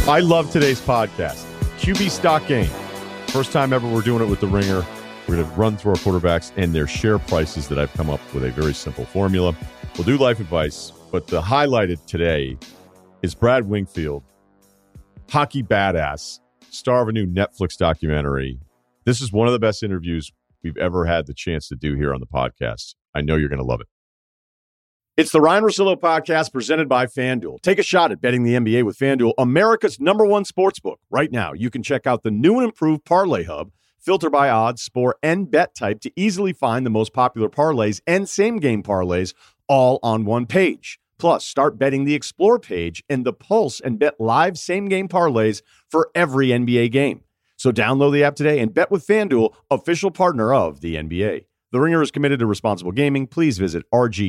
I love today's podcast. QB Stock Game. First time ever we're doing it with The Ringer. We're going to run through our quarterbacks and their share prices that I've come up with a very simple formula. We'll do life advice, but the highlighted today is Brad Wingfield, hockey badass, star of a new Netflix documentary. This is one of the best interviews we've ever had the chance to do here on the podcast. I know you're going to love it. It's the Ryan Russillo podcast presented by FanDuel. Take a shot at betting the NBA with FanDuel, America's #1 sportsbook. Right now, you can check out the new and improved Parlay Hub, filter by odds, sport, and bet type to easily find the most popular parlays and same-game parlays all on one page. Plus, start betting the Explore page and the Pulse and bet live same-game parlays for every NBA game. So download the app today and bet with FanDuel, official partner of the NBA. The Ringer is committed to responsible gaming. Please visit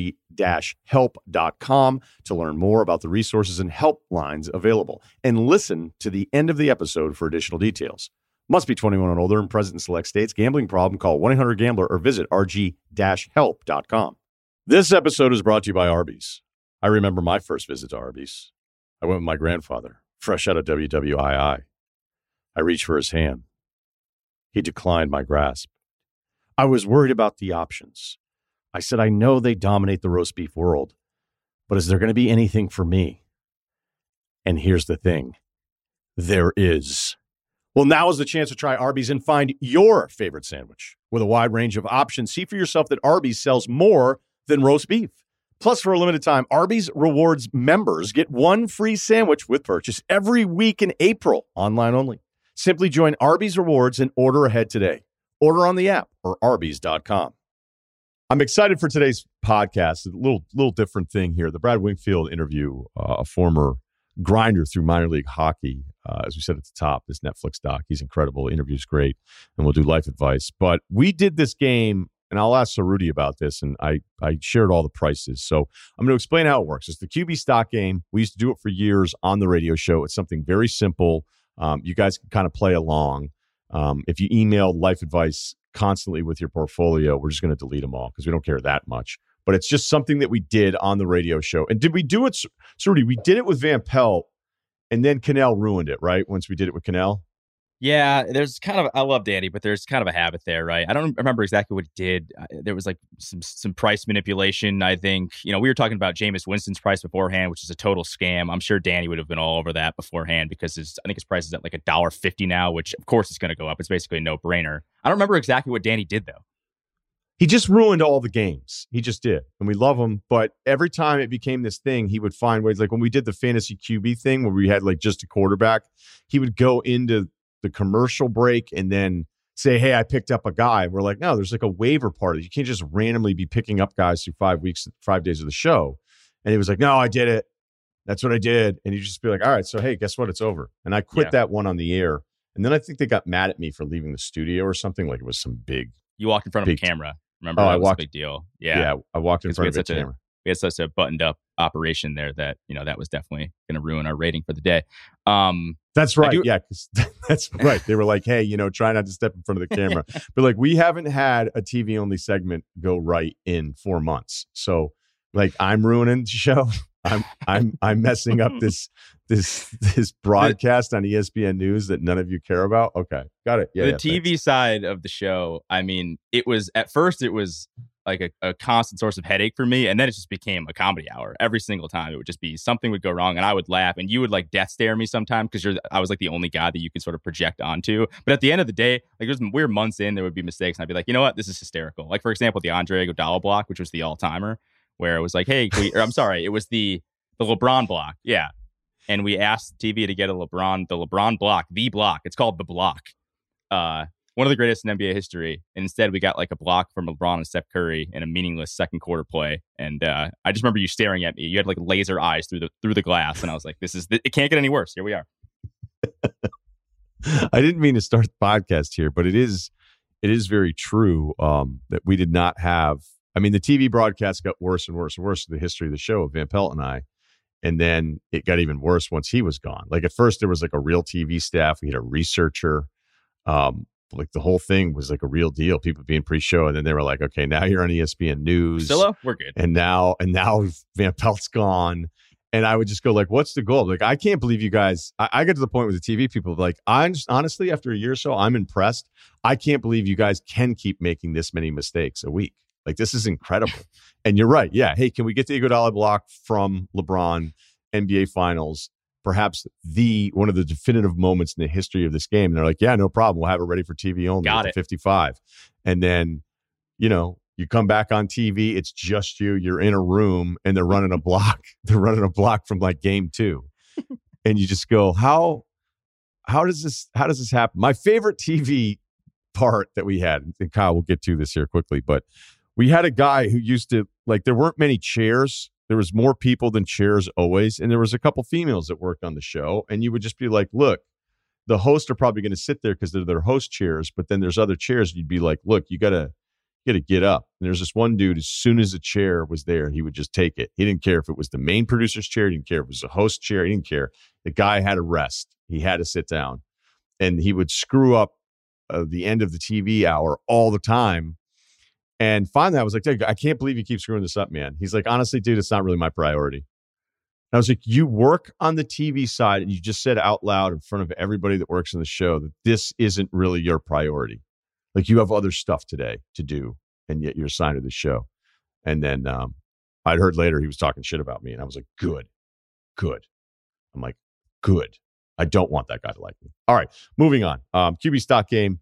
rg-help.com to learn more about the resources and helplines available. And listen to the end of the episode for additional details. Must be 21 and older and present in select states. Gambling problem? Call 1-800-GAMBLER or visit rg-help.com. This episode is brought to you by Arby's. I remember my first visit to Arby's. I went with my grandfather, fresh out of WWII. I reached for his hand. He declined my grasp. I was worried about the options. I said, I know they dominate the roast beef world, but is there going to be anything for me? And here's the thing. There is. Well, now is the chance to try Arby's and find your favorite sandwich. With a wide range of options, see for yourself that Arby's sells more than roast beef. Plus, for a limited time, Arby's Rewards members get one free sandwich with purchase every week in April, online only. Simply join Arby's Rewards and order ahead today. Order on the app or Arby's.com. I'm excited for today's podcast. A little different thing here. The Brad Wingfield interview, a former grinder through minor league hockey. As we said at the top, this Netflix doc, he's incredible. The interview's great, and we'll do life advice. But we did this game, and I'll ask Cerruti about this, and I shared all the prices. So I'm going to explain how it works. It's the QB Stock Game. We used to do it for years on the radio show. It's something very simple. You guys can kind of play along. If you email life advice constantly with your portfolio, we're just going to delete them all because we don't care that much. But it's just something that we did on the radio show. And did we do it, Cerruti? We did it with Van Pelt, and then Cannell ruined it, right? Once we did it with Cannell? Yeah, there's kind of, I love Danny, but there's kind of a habit there, right? I don't remember exactly what he did. There was like some price manipulation, I think. You know, we were talking about Jameis Winston's price beforehand, which is a total scam. I'm sure Danny would have been all over that beforehand because I think his price is at like $1.50 now, which of course is going to go up. It's basically a no-brainer. I don't remember exactly what Danny did, though. He just ruined all the games. He just did. And we love him. But every time it became this thing, he would find ways. Like when we did the fantasy QB thing where we had like just a quarterback, he would go into the commercial break and then say, hey, I picked up a guy. We're like, no, there's like a waiver part of it. You can't just randomly be picking up guys through 5 days of the show. And he was like, no, I did it. That's what I did. And you just be like, all right, so hey, guess what? It's over. And I quit that one on the air. And then I think they got mad at me for leaving the studio or something. Like it was some big. You walked in front of a camera. Remember, that was a big deal. Yeah, I walked in front of a camera. We had such a buttoned up operation there that, you know, that was definitely going to ruin our rating for the day. That's right. Yeah, that's right. They were like, hey, you know, try not to step in front of the camera. But like, we haven't had a TV only segment go right in 4 months. So like, I'm ruining the show. I'm messing up this broadcast on ESPN News that none of you care about. Okay, got it. Yeah, the TV side of the show. I mean, at first it was like a constant source of headache for me, and then it just became a comedy hour. Every single time, it would just be something would go wrong, and I would laugh, and you would like death stare me sometimes because I was like the only guy that you could sort of project onto. But at the end of the day, like there's weird months in, there would be mistakes, and I'd be like, you know what, this is hysterical. Like for example, the Andre Iguodala block, which was the all timer, where it was like, hey, it was the LeBron block, yeah. And we asked TV to get the LeBron block, the block. It's called the block. One of the greatest in NBA history. And instead, we got like a block from LeBron and Steph Curry in a meaningless second quarter play. And I just remember you staring at me. You had like laser eyes through the glass. And I was like, it can't get any worse. Here we are. I didn't mean to start the podcast here, but it is very true that we did not have. I mean, the TV broadcast got worse and worse and worse in the history of the show of Van Pelt and I. And then it got even worse once he was gone. Like at first there was like a real TV staff. We had a researcher. Like the whole thing was like a real deal. People being pre-show. And then they were like, okay, now you're on ESPN News. Priscilla, we're good. And now Van Pelt's gone. And I would just go like, what's the goal? Like, I can't believe you guys. I get to the point with the TV people, like, I'm just, honestly, after a year or so, I'm impressed. I can't believe you guys can keep making this many mistakes a week. Like, this is incredible. And you're right. Yeah. Hey, can we get the Iguodala block from LeBron, NBA Finals? Perhaps one of the definitive moments in the history of this game. And they're like, yeah, no problem. We'll have it ready for TV only. Got it. 55. And then, you come back on TV, it's just you're in a room and they're running a block. They're running a block from like game 2. And you just go, how does this happen? My favorite TV part that we had, and Kyle, we'll get to this here quickly, but we had a guy who used to, like, there weren't many chairs. There was more people than chairs always. And there was a couple females that worked on the show. And you would just be like, look, the hosts are probably going to sit there because they're their host chairs. But then there's other chairs. You'd be like, look, you got to get up. And there's this one dude, as soon as a chair was there, he would just take it. He didn't care if it was the main producer's chair. He didn't care if it was a host chair. He didn't care. The guy had to rest. He had to sit down. And he would screw up the end of the TV hour all the time. And finally, I was like, I can't believe you keep screwing this up, man. He's like, honestly, dude, it's not really my priority. And I was like, you work on the TV side, and you just said out loud in front of everybody that works on the show that this isn't really your priority. Like, you have other stuff today to do, and yet you're assigned to the show. And then I'd heard later he was talking shit about me, and I was like, good. I'm like, good. I don't want that guy to like me. All right, moving on. QB stock game.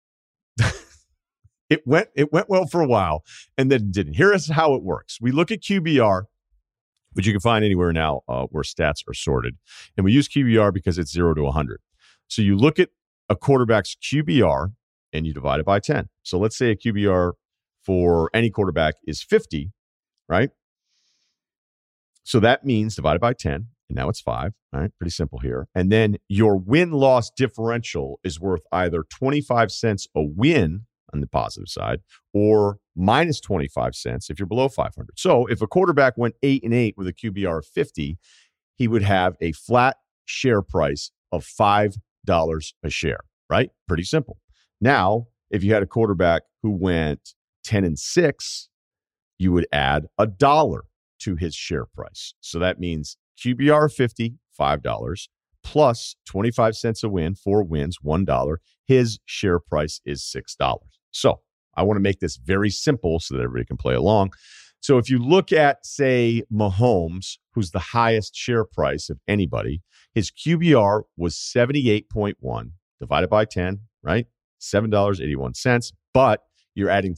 It went well for a while, and then it didn't. Here is how it works. We look at QBR, which you can find anywhere now where stats are sorted. And we use QBR because it's 0 to 100. So you look at a quarterback's QBR, and you divide it by 10. So let's say a QBR for any quarterback is 50, right? So that means divided by 10, and now it's 5. All right, pretty simple here. And then your win-loss differential is worth either 25 cents a win on the positive side, or minus 25 cents if you're below 500. So if a quarterback went 8-8 with a QBR of 50, he would have a flat share price of $5 a share, right? Pretty simple. Now, if you had a quarterback who went 10-6, you would add $1 to his share price. So that means QBR 50, $5, plus 25 cents a win, 4 wins, $1. His share price is $6. So I want to make this very simple so that everybody can play along. So if you look at, say, Mahomes, who's the highest share price of anybody, his QBR was 78.1 divided by 10, right? $7.81. But you're adding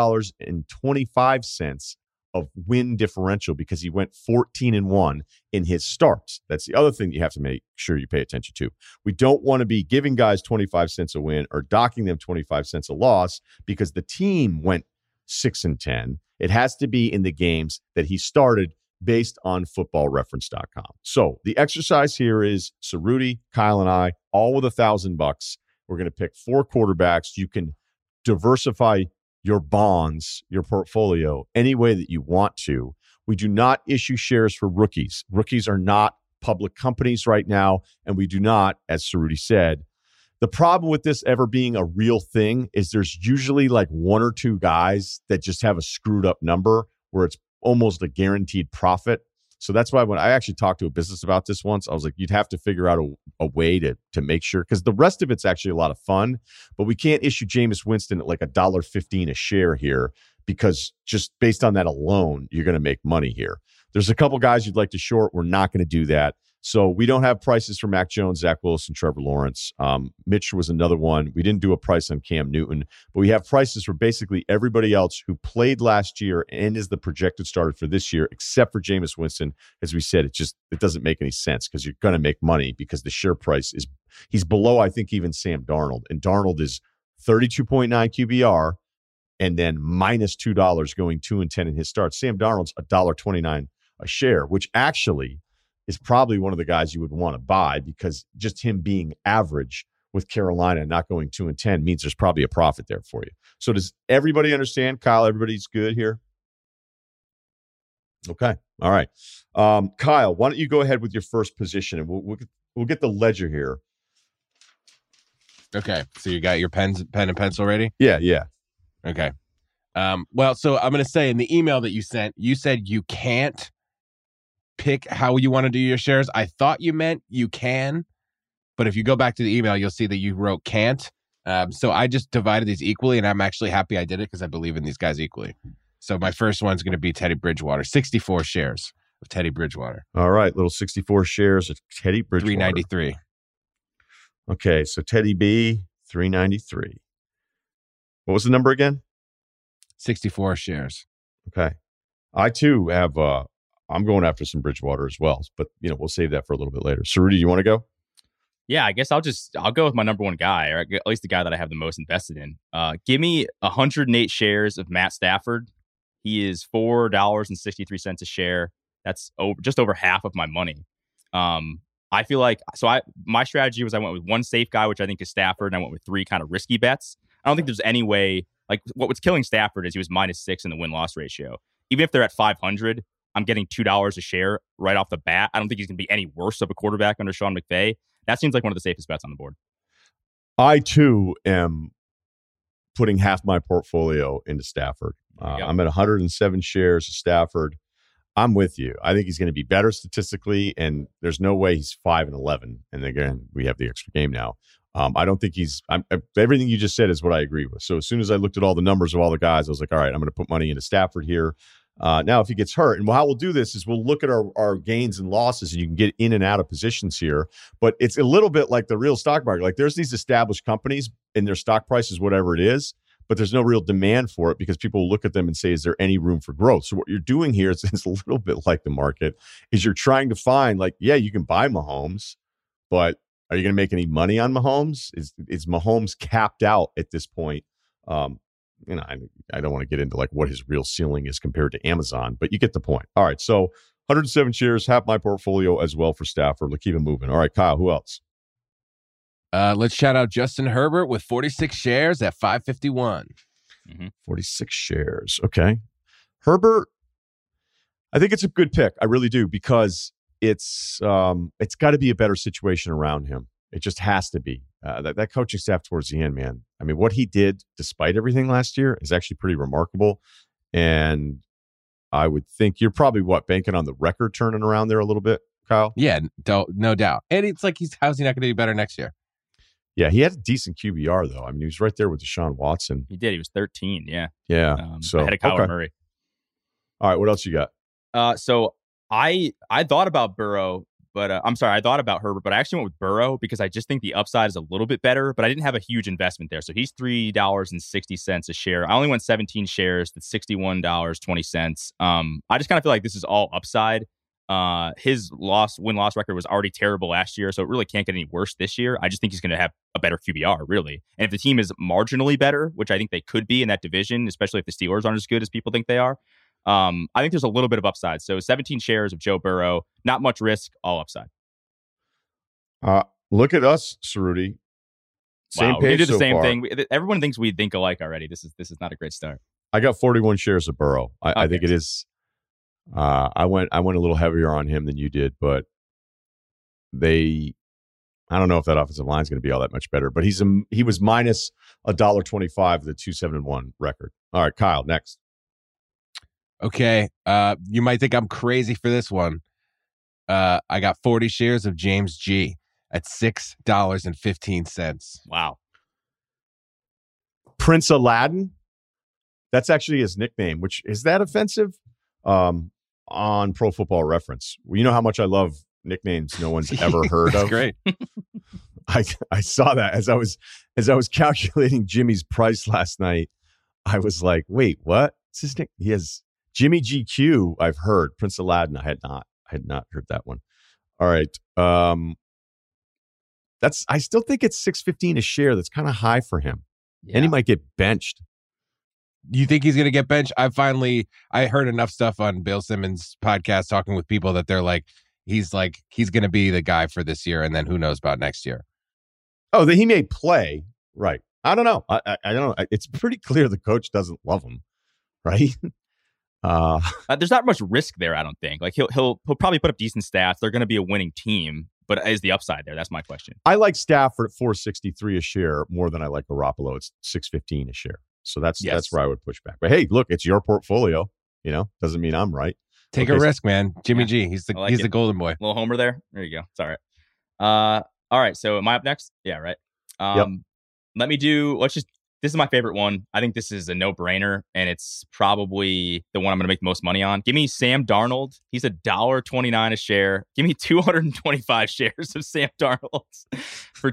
$3.25 of win differential because he went 14-1 in his starts. That's the other thing that you have to make sure you pay attention to. We don't want to be giving guys 25 cents a win or docking them 25 cents a loss because the team went 6-10. It has to be in the games that he started based on footballreference.com. So the exercise here is Cerruti, Kyle, and I, all with $1,000. We're going to pick 4 quarterbacks. You can diversify your bonds, your portfolio, any way that you want to. We do not issue shares for rookies. Rookies are not public companies right now, and we do not, as Cerruti said. The problem with this ever being a real thing is there's usually like 1 or 2 guys that just have a screwed up number where it's almost a guaranteed profit. So that's why when I actually talked to a business about this once, I was like, you'd have to figure out a way to make sure, because the rest of it's actually a lot of fun, but we can't issue Jameis Winston at like $1.15 a share here because just based on that alone, you're going to make money here. There's a couple guys you'd like to short. We're not going to do that. So we don't have prices for Mac Jones, Zach Wilson, Trevor Lawrence. Mitch was another one. We didn't do a price on Cam Newton, but we have prices for basically everybody else who played last year and is the projected starter for this year, except for Jameis Winston. As we said, it doesn't make any sense because you're going to make money because the share price he's below, I think, even Sam Darnold. And Darnold is 32.9 QBR and then minus $2 going 2-10 in his starts. Sam Darnold's $1.29 a share, which actually is probably one of the guys you would want to buy because just him being average with Carolina and not going 2-10 means there's probably a profit there for you. So does everybody understand? Kyle, everybody's good here? Okay. All right. Kyle, why don't you go ahead with your first position and we'll get the ledger here. Okay. So you got your pen and pencil ready? Yeah. Okay. Well, so I'm going to say in the email that you sent, you said you can't pick how you want to do your shares. I thought you meant you can, but if you go back to the email, you'll see that you wrote can't. So I just divided these equally, and I'm actually happy I did it because I believe in these guys equally. So my first one's going to be Teddy Bridgewater, 64 shares of Teddy Bridgewater. All right, little 64 shares of Teddy Bridgewater. 393. Okay, so Teddy B, 393. What was the number again? 64 shares. Okay. I, too, have, I'm going after some Bridgewater as well, but, we'll save that for a little bit later. So, Rudy, you want to go? Yeah, I guess I'll go with my number one guy, or at least the guy that I have the most invested in. Give me 108 shares of Matt Stafford. He is $4.63 a share. That's just over half of my money. I feel like, my strategy was I went with one safe guy, which I think is Stafford, and I went with three kind of risky bets. I don't think there's any way, like what was killing Stafford is he was -6 in the win-loss ratio. Even if they're at 500, I'm getting $2 a share right off the bat. I don't think he's going to be any worse of a quarterback under Sean McVay. That seems like one of the safest bets on the board. I, too, am putting half my portfolio into Stafford. I'm at 107 shares of Stafford. I'm with you. I think he's going to be better statistically, and there's no way he's 5-11. And again, we have the extra game now. I don't think everything you just said is what I agree with. So as soon as I looked at all the numbers of all the guys, I was like, all right, I'm going to put money into Stafford here. Now, if he gets hurt, and how we'll do this is we'll look at our gains and losses, and you can get in and out of positions here. But it's a little bit like the real stock market. Like there's these established companies, and their stock price is whatever it is, but there's no real demand for it because people will look at them and say, is there any room for growth? So what you're doing here is it's a little bit like the market, is you're trying to find, like, yeah, you can buy Mahomes, but are you going to make any money on Mahomes? Is Mahomes capped out at this point? I don't want to get into like what his real ceiling is compared to Amazon, but you get the point. All right, so 107 shares, half my portfolio as well for Stafford. Let's keep it moving. All right, Kyle, who else? Let's shout out Justin Herbert with 46 shares at 551. 46 shares. Okay. Herbert, I think it's a good pick. I really do, because it's got to be a better situation around him. It just has to be. That coaching staff towards the end, man. I mean, what he did despite everything last year is actually pretty remarkable. And I would think you're probably, banking on the record turning around there a little bit, Kyle? Yeah, no doubt. And it's like, how's he not going to do better next year? Yeah, he had a decent QBR, though. I mean, he was right there with Deshaun Watson. He did. He was 13, yeah. Yeah. So ahead of Kyler Murray. All right, what else you got? So I thought about Burrow, but I thought about Herbert, but I actually went with Burrow because I just think the upside is a little bit better, but I didn't have a huge investment there. So he's $3.60 a share. I only went 17 shares. That's $61.20. I just kind of feel like this is all upside. His win-loss record was already terrible last year, so it really can't get any worse this year. I just think he's going to have a better QBR, really. And if the team is marginally better, which I think they could be in that division, especially if the Steelers aren't as good as people think they are, I think there's a little bit of upside. So 17 shares of Joe Burrow, not much risk, all upside. Look at us, Cerruti. Same wow, page we do the so same far. thing. Everyone thinks we think alike already. This is not a great start. I got 41 shares of Burrow. I think it is. I went a little heavier on him than you did, but I don't know if that offensive line is going to be all that much better. But he was minus $1.25 the 2-7-1 record. All right, Kyle, next. Okay, you might think I'm crazy for this one. I got 40 shares of James G at $6.15. Wow. Prince Aladdin? That's actually his nickname, which is that offensive? On Pro Football Reference. Well, you know how much I love nicknames no one's ever heard of. Great. I saw that as I was calculating Jimmy's price last night. I was like, wait, what? What's his name? He has Jimmy GQ. I've heard Prince Aladdin. I had not heard that one. All right. I still think it's $6.15 a share. That's kind of high for him. Yeah. And he might get benched. You think he's going to get benched? I heard enough stuff on Bill Simmons' podcast talking with people that they're like, he's going to be the guy for this year, and then who knows about next year. Oh, he may play. Right. I don't know. I don't know. It's pretty clear the coach doesn't love him, right? There's not much risk there, I don't think. Like he'll probably put up decent stats. They're going to be a winning team, but is the upside there? That's my question. I like Stafford at $4.63 a share more than I like Garoppolo. It's $6.15 a share. So that's where I would push back. But hey, look, it's your portfolio. Doesn't mean I'm right. Take a risk, man. Jimmy G. He's the golden boy. Little homer there. There you go. It's all right. All right. So am I up next? Yeah, right. This is my favorite one. I think this is a no-brainer, and it's probably the one I'm going to make the most money on. Give me Sam Darnold. He's $1.29 a share. Give me 225 shares of Sam Darnold for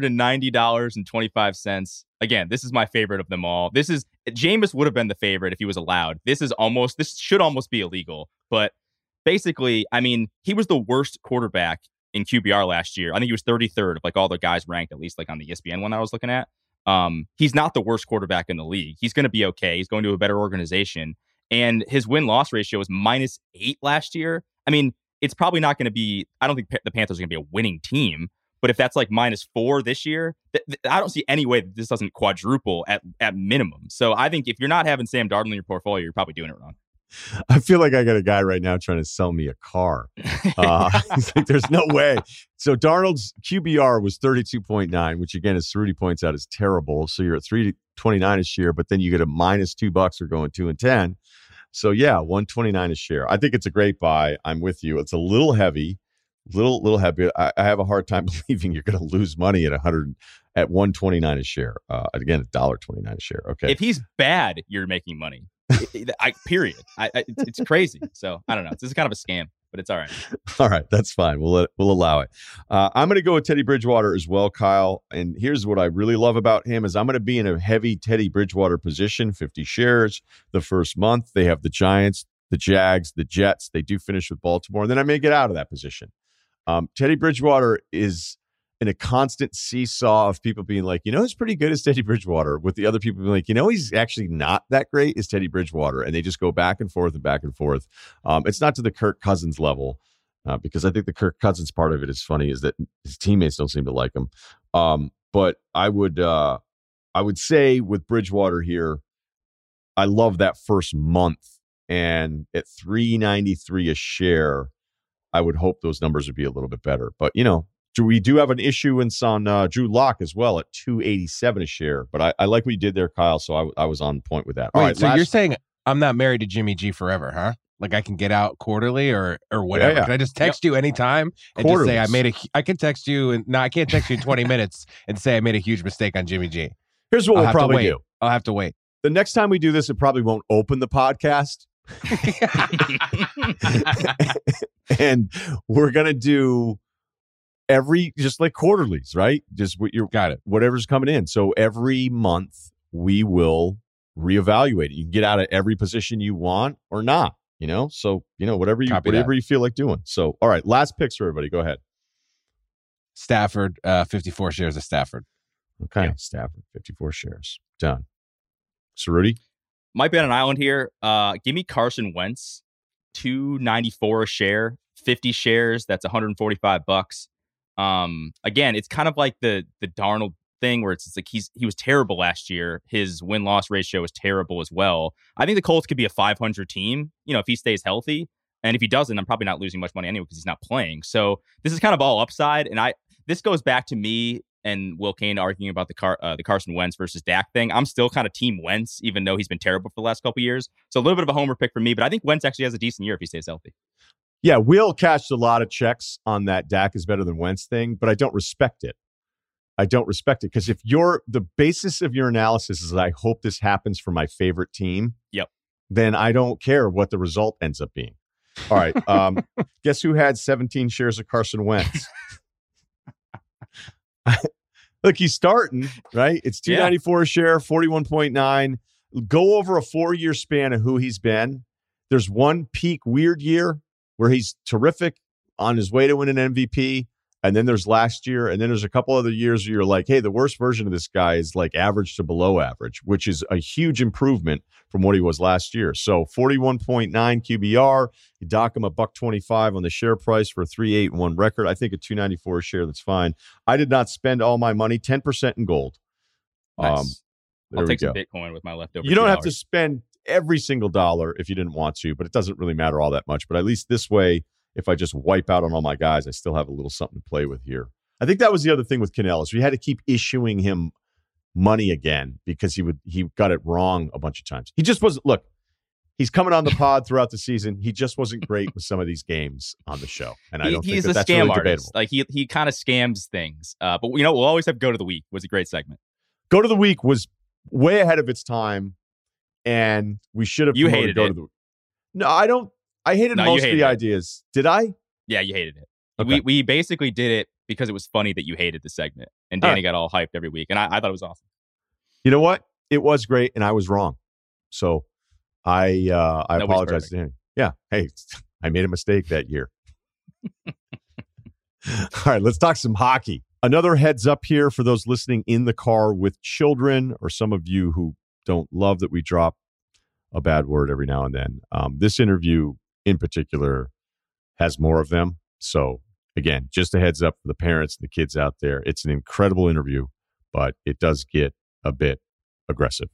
$290.25. Again, this is my favorite of them all. Jameis would have been the favorite if he was allowed. This should almost be illegal. But basically, I mean, he was the worst quarterback in QBR last year. I think he was 33rd of like all the guys ranked, at least like on the ESPN one I was looking at. He's not the worst quarterback in the league. He's going to be okay. He's going to a better organization. And his win-loss ratio was -8 last year. I mean, it's probably not going to be, I don't think the Panthers are going to be a winning team. But if that's like -4 this year, I don't see any way that this doesn't quadruple at minimum. So I think if you're not having Sam Darnold in your portfolio, you're probably doing it wrong. I feel like I got a guy right now trying to sell me a car. He's like, there's no way. So Darnold's QBR was 32.9, which again, as Cerruti points out, is terrible. So you're at 329 a share, but then you get a -$2 or going 2 and 10. So yeah, 129 a share. I think it's a great buy. I'm with you. It's a little heavy, little heavy. I have a hard time believing you're going to lose money at 129 a share. Again, $1.29 a share. Okay. If he's bad, you're making money. Period. It's crazy. So I don't know. This is kind of a scam, but it's all right. All right, that's fine. We'll allow it. I'm going to go with Teddy Bridgewater as well, Kyle. And here's what I really love about him is I'm going to be in a heavy Teddy Bridgewater position. 50 shares the first month. They have the Giants, the Jags, the Jets. They do finish with Baltimore, and then I may get out of that position. Teddy Bridgewater is in a constant seesaw of people being like, he's pretty good as Teddy Bridgewater, with the other people being like, he's actually not that great as Teddy Bridgewater. And they just go back and forth and back and forth. It's not to the Kirk Cousins level, because I think the Kirk Cousins part of it is funny, is that his teammates don't seem to like him. But I would say with Bridgewater here, I love that first month. And at $3.93 a share, I would hope those numbers would be a little bit better. But, we do have an issuance on Drew Lock as well at $2.87 a share. But I like what you did there, Kyle, so I was on point with that. Wait, all right, so you're saying I'm not married to Jimmy G forever, huh? Like I can get out quarterly or whatever. Yeah. Can I just text you anytime and just say I can text you I can't text you in 20 minutes and say I made a huge mistake on Jimmy G. Here's what we'll probably do. I'll have to wait. The next time we do this, it probably won't open the podcast. And we're going to do just like quarterlies, right? Just what you got it. Whatever's coming in. So every month we will reevaluate it. You can get out of every position you want or not, So, whatever you feel like doing. So, all right, last picks for everybody. Go ahead. Stafford, 54 shares of Stafford. Okay, yeah. Stafford, 54 shares. Done. Cerruti? Might be on an island here. Give me Carson Wentz, $2.94 a share, 50 shares. That's $145. Again, it's kind of like the Darnold thing where it's like he was terrible last year. His win-loss ratio was terrible as well. I think the Colts could be a 500 team, if he stays healthy. And if he doesn't, I'm probably not losing much money anyway because he's not playing. So this is kind of all upside. And this goes back to me and Will Kane arguing about the Carson Wentz versus Dak thing. I'm still kind of team Wentz, even though he's been terrible for the last couple of years. So a little bit of a homer pick for me, but I think Wentz actually has a decent year if he stays healthy. Yeah, Will cashed a lot of checks on that Dak is better than Wentz thing, but I don't respect it. Because if the basis of your analysis is I hope this happens for my favorite team, yep, then I don't care what the result ends up being. All right, guess who had 17 shares of Carson Wentz? Look, he's starting, right? It's $2.94 a share, 41.9. Go over a 4-year span of who he's been. There's one peak weird year where he's terrific on his way to win an MVP. And then there's last year. And then there's a couple other years where you're like, hey, the worst version of this guy is like average to below average, which is a huge improvement from what he was last year. So 41.9 QBR. You dock him $1.25 on the share price for a 3.81 record. I think at $2.94 a share, that's fine. I did not spend all my money, 10% in gold. Nice. I'll take some Bitcoin with my leftover. You don't have to spend every single dollar if you didn't want to, but it doesn't really matter all that much. But at least this way, if I just wipe out on all my guys, I still have a little something to play with here. I think that was the other thing with Canellis. We had to keep issuing him money again because he got it wrong a bunch of times. He just wasn't. Look, He's coming on the pod throughout the season. He just wasn't great with some of these games on the show, and I don't think he's a that's scam really artist. debatable. Like he kind of scams things. But we'll always have Go to the Week. Was a great segment. Go to the Week was way ahead of its time, and we should have. You hated Go it. To the No, I don't. I hated most of the ideas. Did I? Yeah, you hated it. Okay. We basically did it because it was funny that you hated the segment, and Danny got all hyped every week, and I thought it was awesome. You know what? It was great, and I was wrong. So I apologize to Danny. Yeah. Hey, I made a mistake that year. All right, let's talk some hockey. Another heads up here for those listening in the car with children, or some of you who don't love that we drop a bad word every now and then. This interview in particular has more of them. So again, just a heads up for the parents and the kids out there. It's an incredible interview, but it does get a bit aggressive.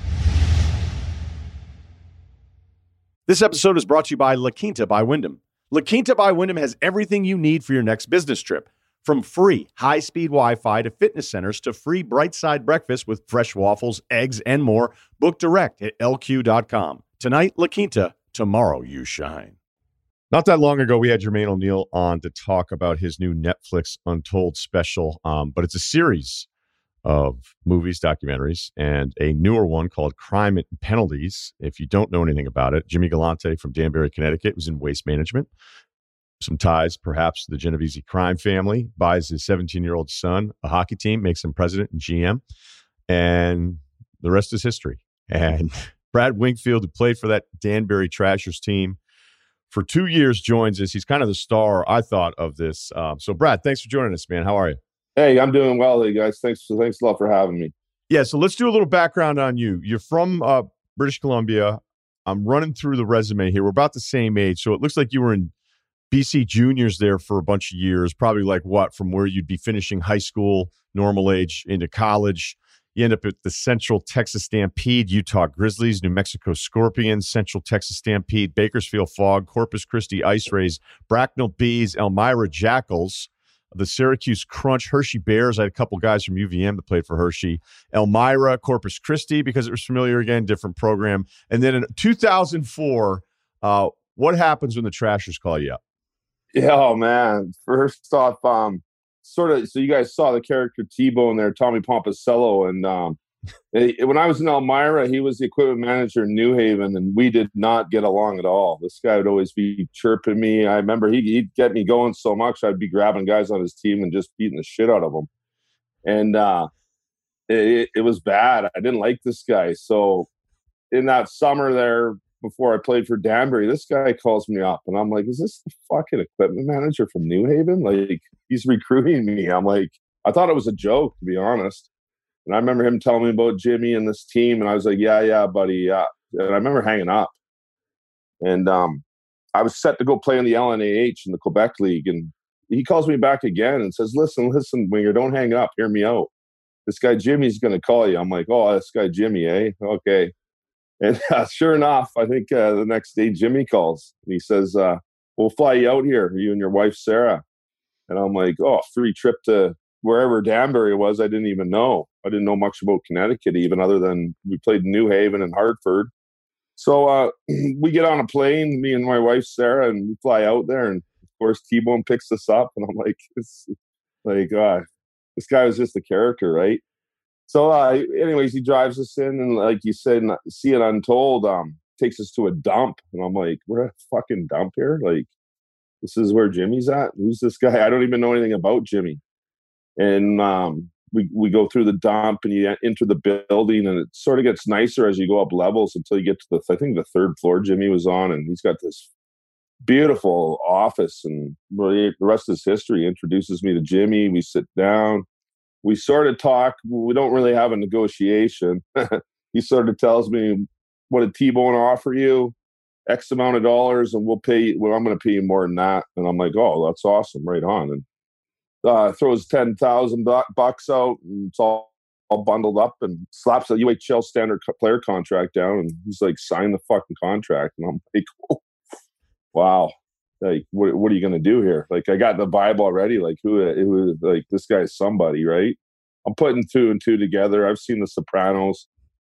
This episode is brought to you by La Quinta by Wyndham. La Quinta by Wyndham has everything you need for your next business trip. From free high-speed Wi-Fi to fitness centers to free bright side breakfast with fresh waffles, eggs, and more. Book direct at lq.com. Tonight, La Quinta. Tomorrow, you shine. Not that long ago, we had Jermaine O'Neal on to talk about his new Netflix Untold special, but it's a series of movies, documentaries, and a newer one called Crime and Penalties. If you don't know anything about it, Jimmy Galante from Danbury, Connecticut, was in waste management. Some ties, perhaps, to the Genovese crime family, buys his 17-year-old son a hockey team, makes him president and GM, and the rest is history. And Brad Wingfield, who played for that Danbury Trashers team for 2 years, joins us. He's kind of the star, I thought, of this. So, Brad, thanks for joining us, man. How are you? Hey, I'm doing well, hey guys. Thanks a lot for having me. Yeah, so let's do a little background on you. You're from British Columbia. I'm running through the resume here. We're about the same age, so it looks like you were in BC Juniors there for a bunch of years, probably like what, from where you'd be finishing high school, normal age, into college. You end up at the Central Texas Stampede, Utah Grizzlies, New Mexico Scorpions, Central Texas Stampede, Bakersfield Fog, Corpus Christi Ice Rays, Bracknell Bees, Elmira Jackals, the Syracuse Crunch, Hershey Bears. I had a couple guys from UVM that played for Hershey. Elmira, Corpus Christi, because it was familiar again, different program. And then in 2004, what happens when the Trashers call you up? Yeah, oh man. First off, so you guys saw the character T-Bone there, Tommy Pomposello, and when I was in Elmira, he was the equipment manager in New Haven, and we did not get along at all. This guy would always be chirping me. I remember he'd get me going so much, I'd be grabbing guys on his team and just beating the shit out of them. And it was bad. I didn't like this guy. So in that summer there, before I played for Danbury, this guy calls me up, and I'm like, is this the fucking equipment manager from New Haven? Like, he's recruiting me. I'm like, I thought it was a joke, to be honest. And I remember him telling me about Jimmy and this team, and I was like, yeah, buddy, yeah. And I remember hanging up. And I was set to go play in the LNAH in the Quebec League, and he calls me back again and says, listen, Winger, don't hang up. Hear me out. This guy Jimmy's going to call you. I'm like, oh, this guy Jimmy, eh? Okay. And sure enough, I think the next day Jimmy calls, and he says, we'll fly you out here, you and your wife, Sarah. And I'm like, oh, free trip to wherever Danbury was. I didn't even know. I didn't know much about Connecticut, even other than we played in New Haven and Hartford. So we get on a plane, me and my wife, Sarah, and we fly out there. And of course, T-Bone picks us up. And I'm like, this guy was just a character, right? So anyways, he drives us in, and like you said, See It Untold takes us to a dump. And I'm like, we're at a fucking dump here? Like, this is where Jimmy's at? Who's this guy? I don't even know anything about Jimmy. And we go through the dump, and you enter the building, and it sort of gets nicer as you go up levels until you get to I think the third floor Jimmy was on, and he's got this beautiful office, and really the rest is history. He introduces me to Jimmy. We sit down. We sort of talk. We don't really have a negotiation. He sort of tells me, what did T-Bone offer you? X amount of dollars, and we'll pay. Well, I'm going to pay you more than that. And I'm like, oh, that's awesome. Right on. And throws $10,000 out, and it's all bundled up, and slaps a UHL standard player contract down. And he's like, sign the fucking contract. And I'm like, oh, wow. Like, what are you going to do here? Like, I got the vibe already. Like, like, this guy's somebody, right? I'm putting two and two together. I've seen The Sopranos.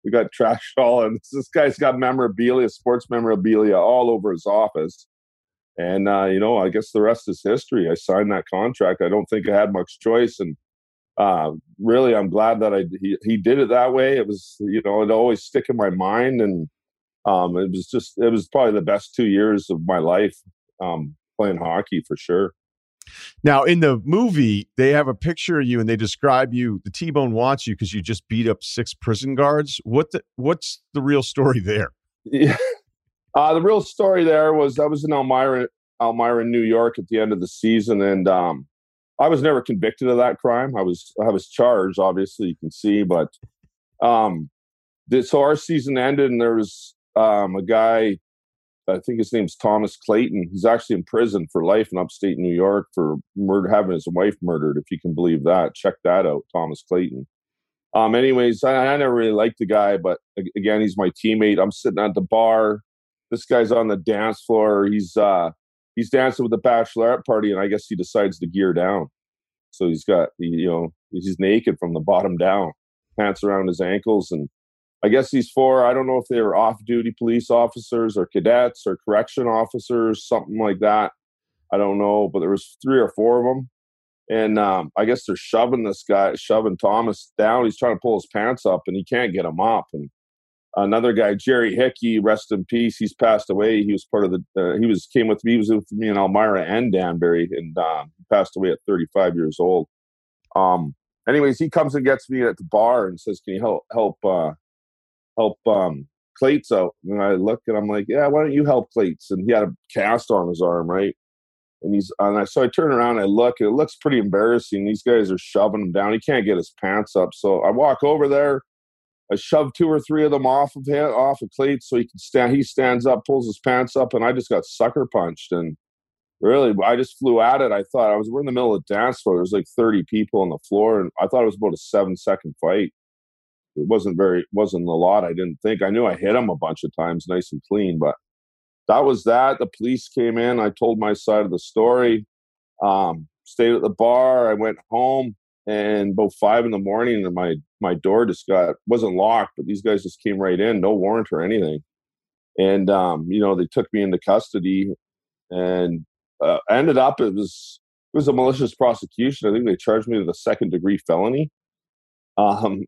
We got trash all, and this guy's got memorabilia, sports memorabilia all over his office. And, I guess the rest is history. I signed that contract. I don't think I had much choice. And really, I'm glad that he did it that way. It was, it always stick in my mind. And it was probably the best 2 years of my life playing hockey for sure. Now, in the movie, they have a picture of you and they describe you. The T-Bone wants you because you just beat up 6 prison guards. What's the real story there? Yeah. The real story there was I was in Elmira, New York at the end of the season, and I was never convicted of that crime. I was charged, obviously, you can see, but so our season ended, and there was a guy, I think his name's Thomas Clayton. He's actually in prison for life in upstate New York for having his wife murdered, if you can believe that. Check that out, Thomas Clayton. Anyways, I never really liked the guy, but again, he's my teammate. I'm sitting at the bar. This guy's on the dance floor. He's dancing with the bachelorette party, and I guess he decides to gear down. So he's naked from the bottom down, pants around his ankles, and I guess these 4, I don't know if they were off-duty police officers or cadets or correction officers, something like that. I don't know, but there was 3 or 4 of them. And I guess they're shoving Thomas down. He's trying to pull his pants up, and he can't get him up. And another guy, Jerry Hickey, rest in peace. He's passed away. He was part of came with me. He was with me in Elmira and Danbury, and he passed away at 35 years old. Anyways, he comes and gets me at the bar and says, "Can you help Clates out?" And I look and I'm like, "Yeah, why don't you help Clates?" And he had a cast on his arm, right? So I turn around, I look, and it looks pretty embarrassing. These guys are shoving him down. He can't get his pants up. So I walk over there. I shove 2 or 3 of them off of Clates so he can stand. He stands up, pulls his pants up, and I just got sucker punched. And really, I just flew at it. We're in the middle of the dance floor. There was like 30 people on the floor, and I thought it was about a 7-second fight. It wasn't a lot. I didn't think. I knew I hit him a bunch of times, nice and clean, but that was that. The police came in. I told my side of the story. Stayed at the bar. I went home. And about 5 a.m, and my door just wasn't locked, but these guys just came right in, no warrant or anything. And, they took me into custody, and ended up, it was a malicious prosecution. I think they charged me with a 2nd-degree felony. In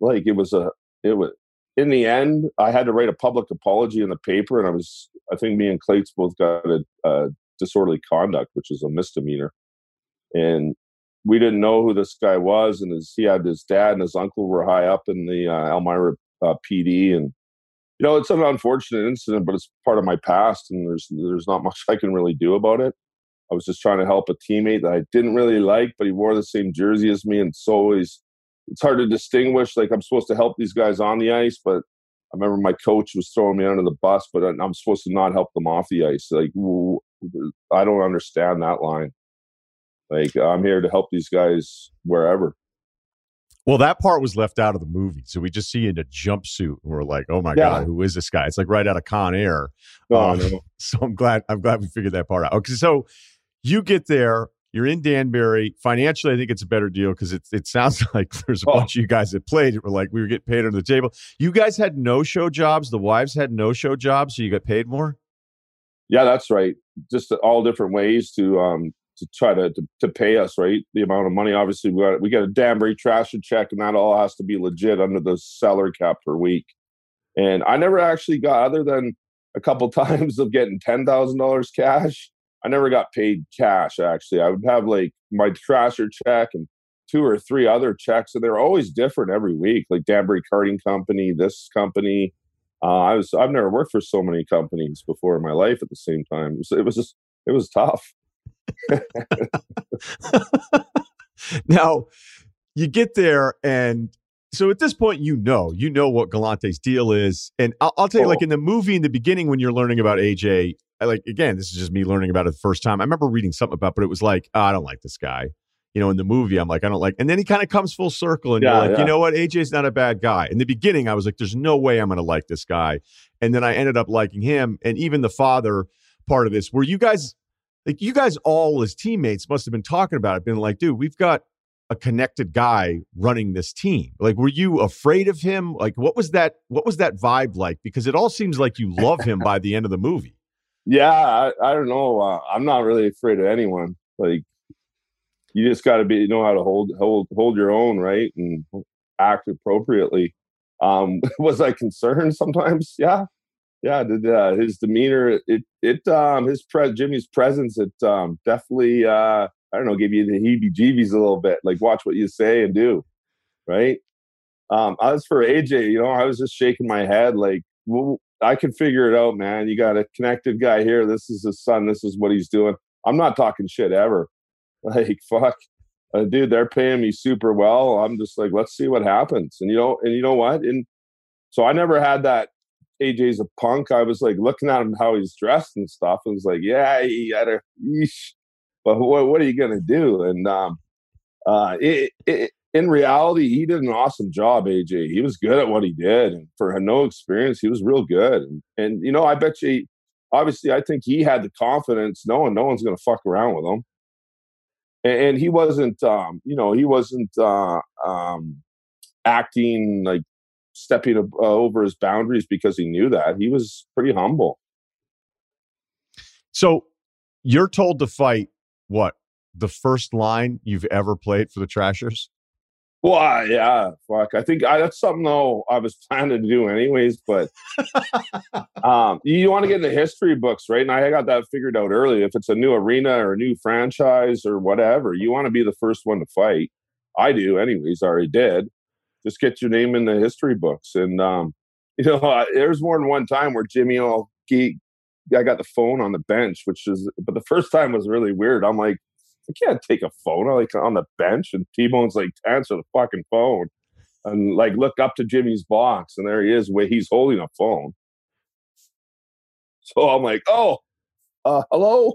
the end, I had to write a public apology in the paper, and I think me and Clates both got a disorderly conduct, which is a misdemeanor. And we didn't know who this guy was, and he had his dad and his uncle were high up in the Elmira PD, and it's an unfortunate incident, but it's part of my past, and there's not much I can really do about it. I was just trying to help a teammate that I didn't really like, but he wore the same jersey as me, and it's hard to distinguish. Like, I'm supposed to help these guys on the ice, but I remember my coach was throwing me under the bus, but I'm supposed to not help them off the ice. Like, I don't understand that line. Like, I'm here to help these guys wherever. Well, that part was left out of the movie. So we just see you in a jumpsuit, and we're like, oh my God, who is this guy? It's like right out of Con Air. No. So I'm glad we figured that part out. Okay, so you get there, you're in Danbury. Financially, I think it's a better deal because it sounds like there's a bunch of you guys that played. It were like, we were getting paid under the table. You guys had no-show jobs. The wives had no-show jobs, so you got paid more? Yeah, that's right. Just all different ways to try to pay us, right? The amount of money. Obviously, we got a Danbury trasher check, and that all has to be legit under the salary cap per week. And I never actually got, other than a couple times of getting $10,000 cash, I never got paid cash, actually. I would have like my trasher check and 2 or 3 other checks, and they're always different every week, like Danbury Karting Company, this company. I've never worked for so many companies before in my life at the same time. It was tough. Now, you get there, and so at this point, you know what Galante's deal is. And I'll tell you, like in the movie, in the beginning, when you're learning about AJ, again, this is just me learning about it the first time. I remember reading something about, but it was like, I don't like this guy. In the movie, I'm like, I don't like. And then he kind of comes full circle, and you're like, you know what? AJ's not a bad guy. In the beginning, I was like, there's no way I'm going to like this guy. And then I ended up liking him, and even the father part of this, where you guys all as teammates must have been talking about it, been like, dude, we've got a connected guy running this team? Like, were you afraid of him? Like, what was that vibe like? Because it all seems like you love him by the end of the movie. Yeah, I don't know. I'm not really afraid of anyone. Like, you just got to know how to hold your own, right, and act appropriately. Was I concerned sometimes? Yeah. Did his demeanor, Jimmy's presence, it definitely, I don't know, gave you the heebie-jeebies a little bit. Like, watch what you say and do, right? As for AJ, I was just shaking my head like, well, I can figure it out, man. You got a connected guy here. This is his son. This is what he's doing. I'm not talking shit ever. Like, fuck, dude, they're paying me super well. I'm just like, let's see what happens. And you know what? And so I never had that. AJ's a punk. I was like looking at him how he's dressed and stuff. I was like, yeah, he had a yeesh. But what are you gonna do? And in reality, he did an awesome job. AJ, he was good at what he did, and for no experience, he was real good. And I bet you, obviously, I think he had the confidence knowing no one's gonna fuck around with him. And he wasn't, acting like stepping over his boundaries because he knew that. He was pretty humble. So you're told to fight what? The first line you've ever played for the Trashers? Well, yeah, fuck. I think that's something though I was planning to do anyways, but you want to get in the history books, right? And I got that figured out early. If it's a new arena or a new franchise or whatever, you want to be the first one to fight. I do anyways, I already did. Just get your name in the history books. And, there's more than one time where Jimmy, I got the phone on the bench, but the first time was really weird. I'm like, I can't take a phone on the bench. And T-Bone's like, answer the fucking phone. And like, look up to Jimmy's box. And there he is, where he's holding a phone. So I'm like, hello?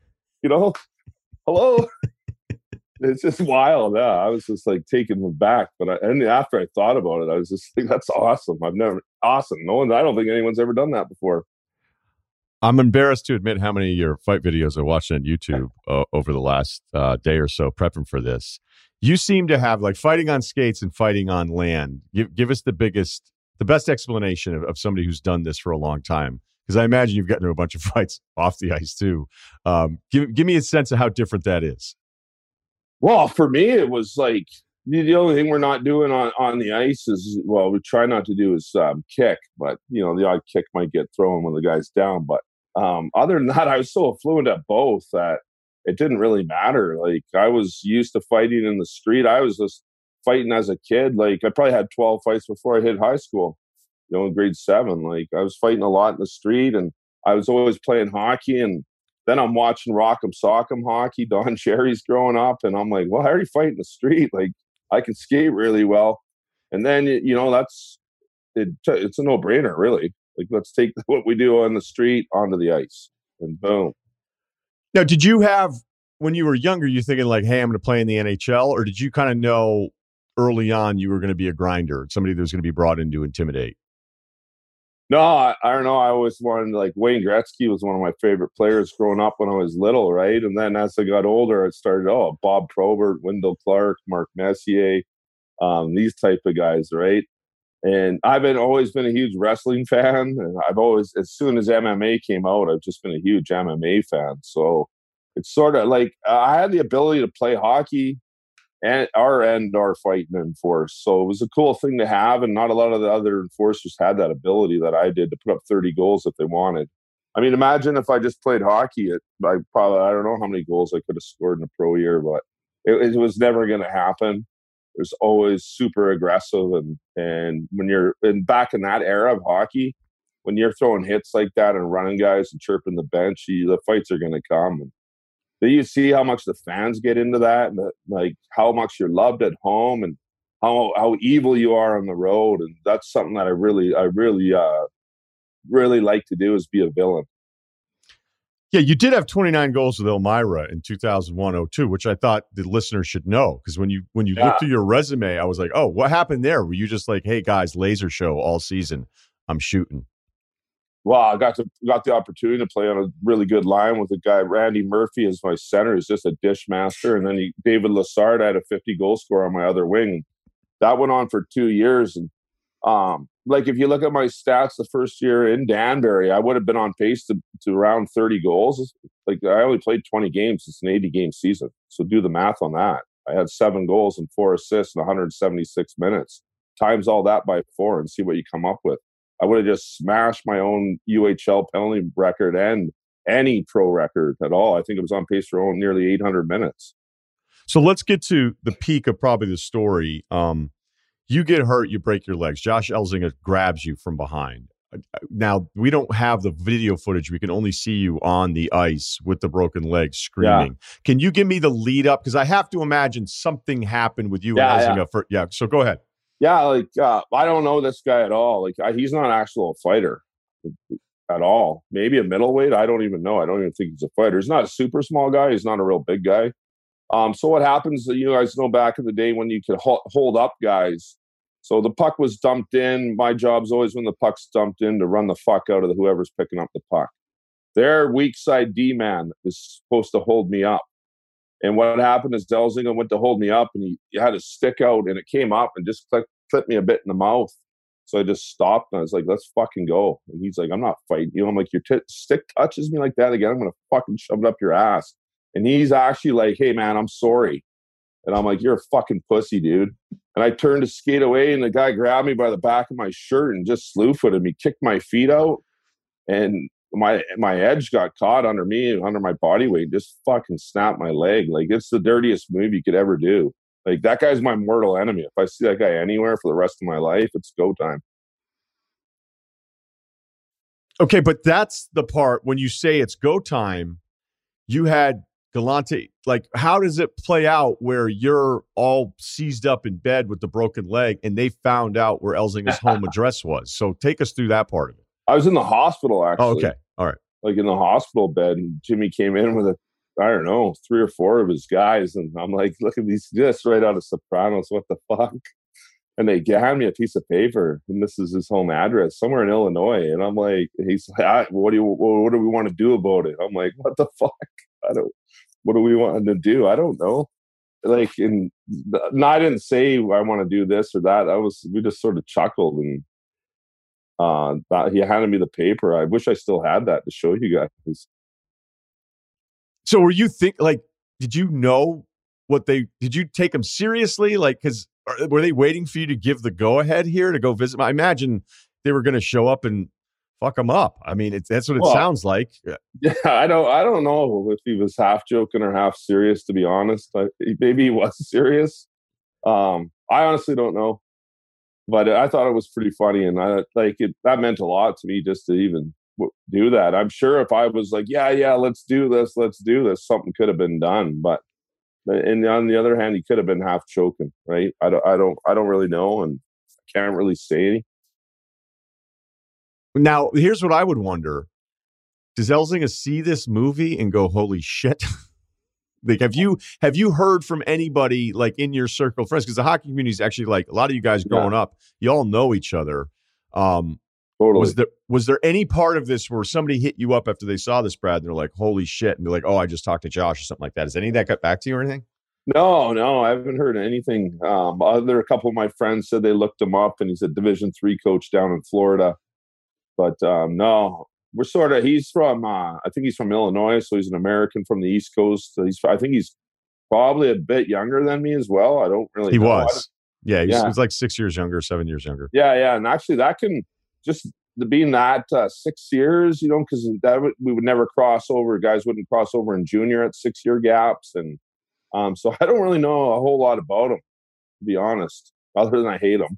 Hello? It's just wild. Yeah, I was just like taken aback. But after I thought about it, I was just like, that's awesome. I don't think anyone's ever done that before. I'm embarrassed to admit how many of your fight videos I watched on YouTube over the last day or so prepping for this. You seem to have like fighting on skates and fighting on land. Give us the best explanation of somebody who's done this for a long time. Because I imagine you've gotten into a bunch of fights off the ice too. Give me a sense of how different that is. Well, for me, it was like the only thing we're not doing on the ice is, well, we try not to do is kick, but the odd kick might get thrown when the guy's down. But other than that, I was so fluent at both that it didn't really matter. Like, I was used to fighting in the street. I was just fighting as a kid. Like, I probably had 12 fights before I hit high school, in grade 7. Like, I was fighting a lot in the street, and I was always playing hockey. And then I'm watching Rock'em Sock'em hockey. Don Cherry's growing up, and I'm like, well, I already fight in the street. Like, I can skate really well. And then, it's a no-brainer, really. Like, let's take what we do on the street onto the ice, and boom. Now, did you have, when you were younger, you thinking like, hey, I'm going to play in the NHL, or did you kind of know early on you were going to be a grinder, somebody that was going to be brought in to intimidate? No, I don't know. I always wanted, like, Wayne Gretzky was one of my favorite players growing up when I was little, right? And then as I got older, it started, Bob Probert, Wendell Clark, Mark Messier, these type of guys, right? And I've always been a huge wrestling fan. And I've always, as soon as MMA came out, I've just been a huge MMA fan. So it's sort of like I had the ability to play hockey and our fight and enforce. So it was a cool thing to have, and not a lot of the other enforcers had that ability that I did to put up 30 goals if they wanted. I mean, imagine if I just played hockey. I don't know how many goals I could have scored in a pro year, but it was never going to happen. It was always super aggressive, and when you're back in that era of hockey, when you're throwing hits like that and running guys and chirping the bench, the fights are going to come. And do you see how much the fans get into that, and like how much you're loved at home, and how evil you are on the road? And that's something that I really like to do, is be a villain. Yeah, you did have 29 goals with Elmira in 2001-02, which I thought the listeners should know, because when you looked through your resume, I was like, oh, what happened there? Were you just like, hey guys, laser show all season, I'm shooting? Well, I got the opportunity to play on a really good line with a guy, Randy Murphy, as my center. He's just a dish master, and then David Lassard. I had a 50 goal scorer on my other wing. That went on for 2 years, and like if you look at my stats, the first year in Danbury, I would have been on pace to around 30 goals. Like I only played 20 games. It's an 80-game season, so do the math on that. I had 7 goals and 4 assists in 176 minutes. Times all that by 4 and see what you come up with. I would have just smashed my own UHL penalty record and any pro record at all. I think it was on pace for nearly 800 minutes. So let's get to the peak of probably the story. You get hurt, you break your legs. Josh Elzinga grabs you from behind. Now, we don't have the video footage. We can only see you on the ice with the broken leg screaming. Yeah. Can you give me the lead up? Because I have to imagine something happened with you and Elzinga. Yeah, so go ahead. Yeah, like I don't know this guy at all. Like he's not an actual fighter at all. Maybe a middleweight. I don't even know. I don't even think he's a fighter. He's not a super small guy. He's not a real big guy. So what happens? You guys know back in the day when you could hold up guys. So the puck was dumped in. My job's always when the puck's dumped in to run the fuck out of whoever's picking up the puck. Their weak side D man is supposed to hold me up. And what happened is Elzinga went to hold me up, and he had his stick out, and it came up and just clipped me a bit in the mouth. So I just stopped, and I was like, let's fucking go. And he's like, I'm not fighting you. I'm like, your stick touches me like that again, I'm going to fucking shove it up your ass. And he's actually like, hey, man, I'm sorry. And I'm like, you're a fucking pussy, dude. And I turned to skate away, and the guy grabbed me by the back of my shirt and just slew-footed me, kicked my feet out, and my edge got caught under me, under my body weight, just fucking snapped my leg. Like, it's the dirtiest move you could ever do. Like, that guy's my mortal enemy. If I see that guy anywhere for the rest of my life, it's go time. Okay, but that's the part when you say it's go time, you had Galante. Like, how does it play out where you're all seized up in bed with the broken leg and they found out where Elzinga's home address was? So take us through that part of it. I was in the hospital, actually. Oh, okay. All right. Like in the hospital bed, and Jimmy came in with 3 or 4 of his guys. And I'm like, look at these, just right out of Sopranos. What the fuck? And they hand me a piece of paper, and this is his home address somewhere in Illinois. And I'm like, he's like, what do we want to do about it? I'm like, what the fuck? What do we want to do? I don't know. Like, I didn't say I want to do this or that. We just sort of chuckled, and he handed me the paper. I wish I still had that to show you guys. So were you did you know did you take them seriously? Like, because were they waiting for you to give the go ahead here to go visit? I imagine they were going to show up and fuck them up. I mean, that's what it sounds like. Yeah, I don't know if he was half joking or half serious, to be honest. Maybe he was serious. I honestly don't know. But I thought it was pretty funny, and that meant a lot to me just to even do that. I'm sure if I was like, yeah, let's do this, something could have been done. But on the other hand, he could have been half choking, right? I don't really know, and I can't really say any. Now, here's what I would wonder: does Elzinga see this movie and go, "Holy shit"? Like, have you heard from anybody like in your circle of friends? Because the hockey community is actually like a lot of you guys growing up. You all know each other. Totally. Was there any part of this where somebody hit you up after they saw this, Brad, and they're like, "Holy shit," and they're like, "Oh, I just talked to Josh" or something like that? Has any of that got back to you or anything? No, I haven't heard anything. A couple of my friends said they looked him up, and he's a Division III coach down in Florida. But no. He's from, I think he's from Illinois, so he's an American from the East Coast. So I think he's probably a bit younger than me as well. I don't really know. He was. Yeah, he's like 6 years younger, 7 years younger. Yeah. And actually that can just being that 6 years, because we would never cross over. Guys wouldn't cross over in junior at 6-year gaps. And so I don't really know a whole lot about him, to be honest, other than I hate him.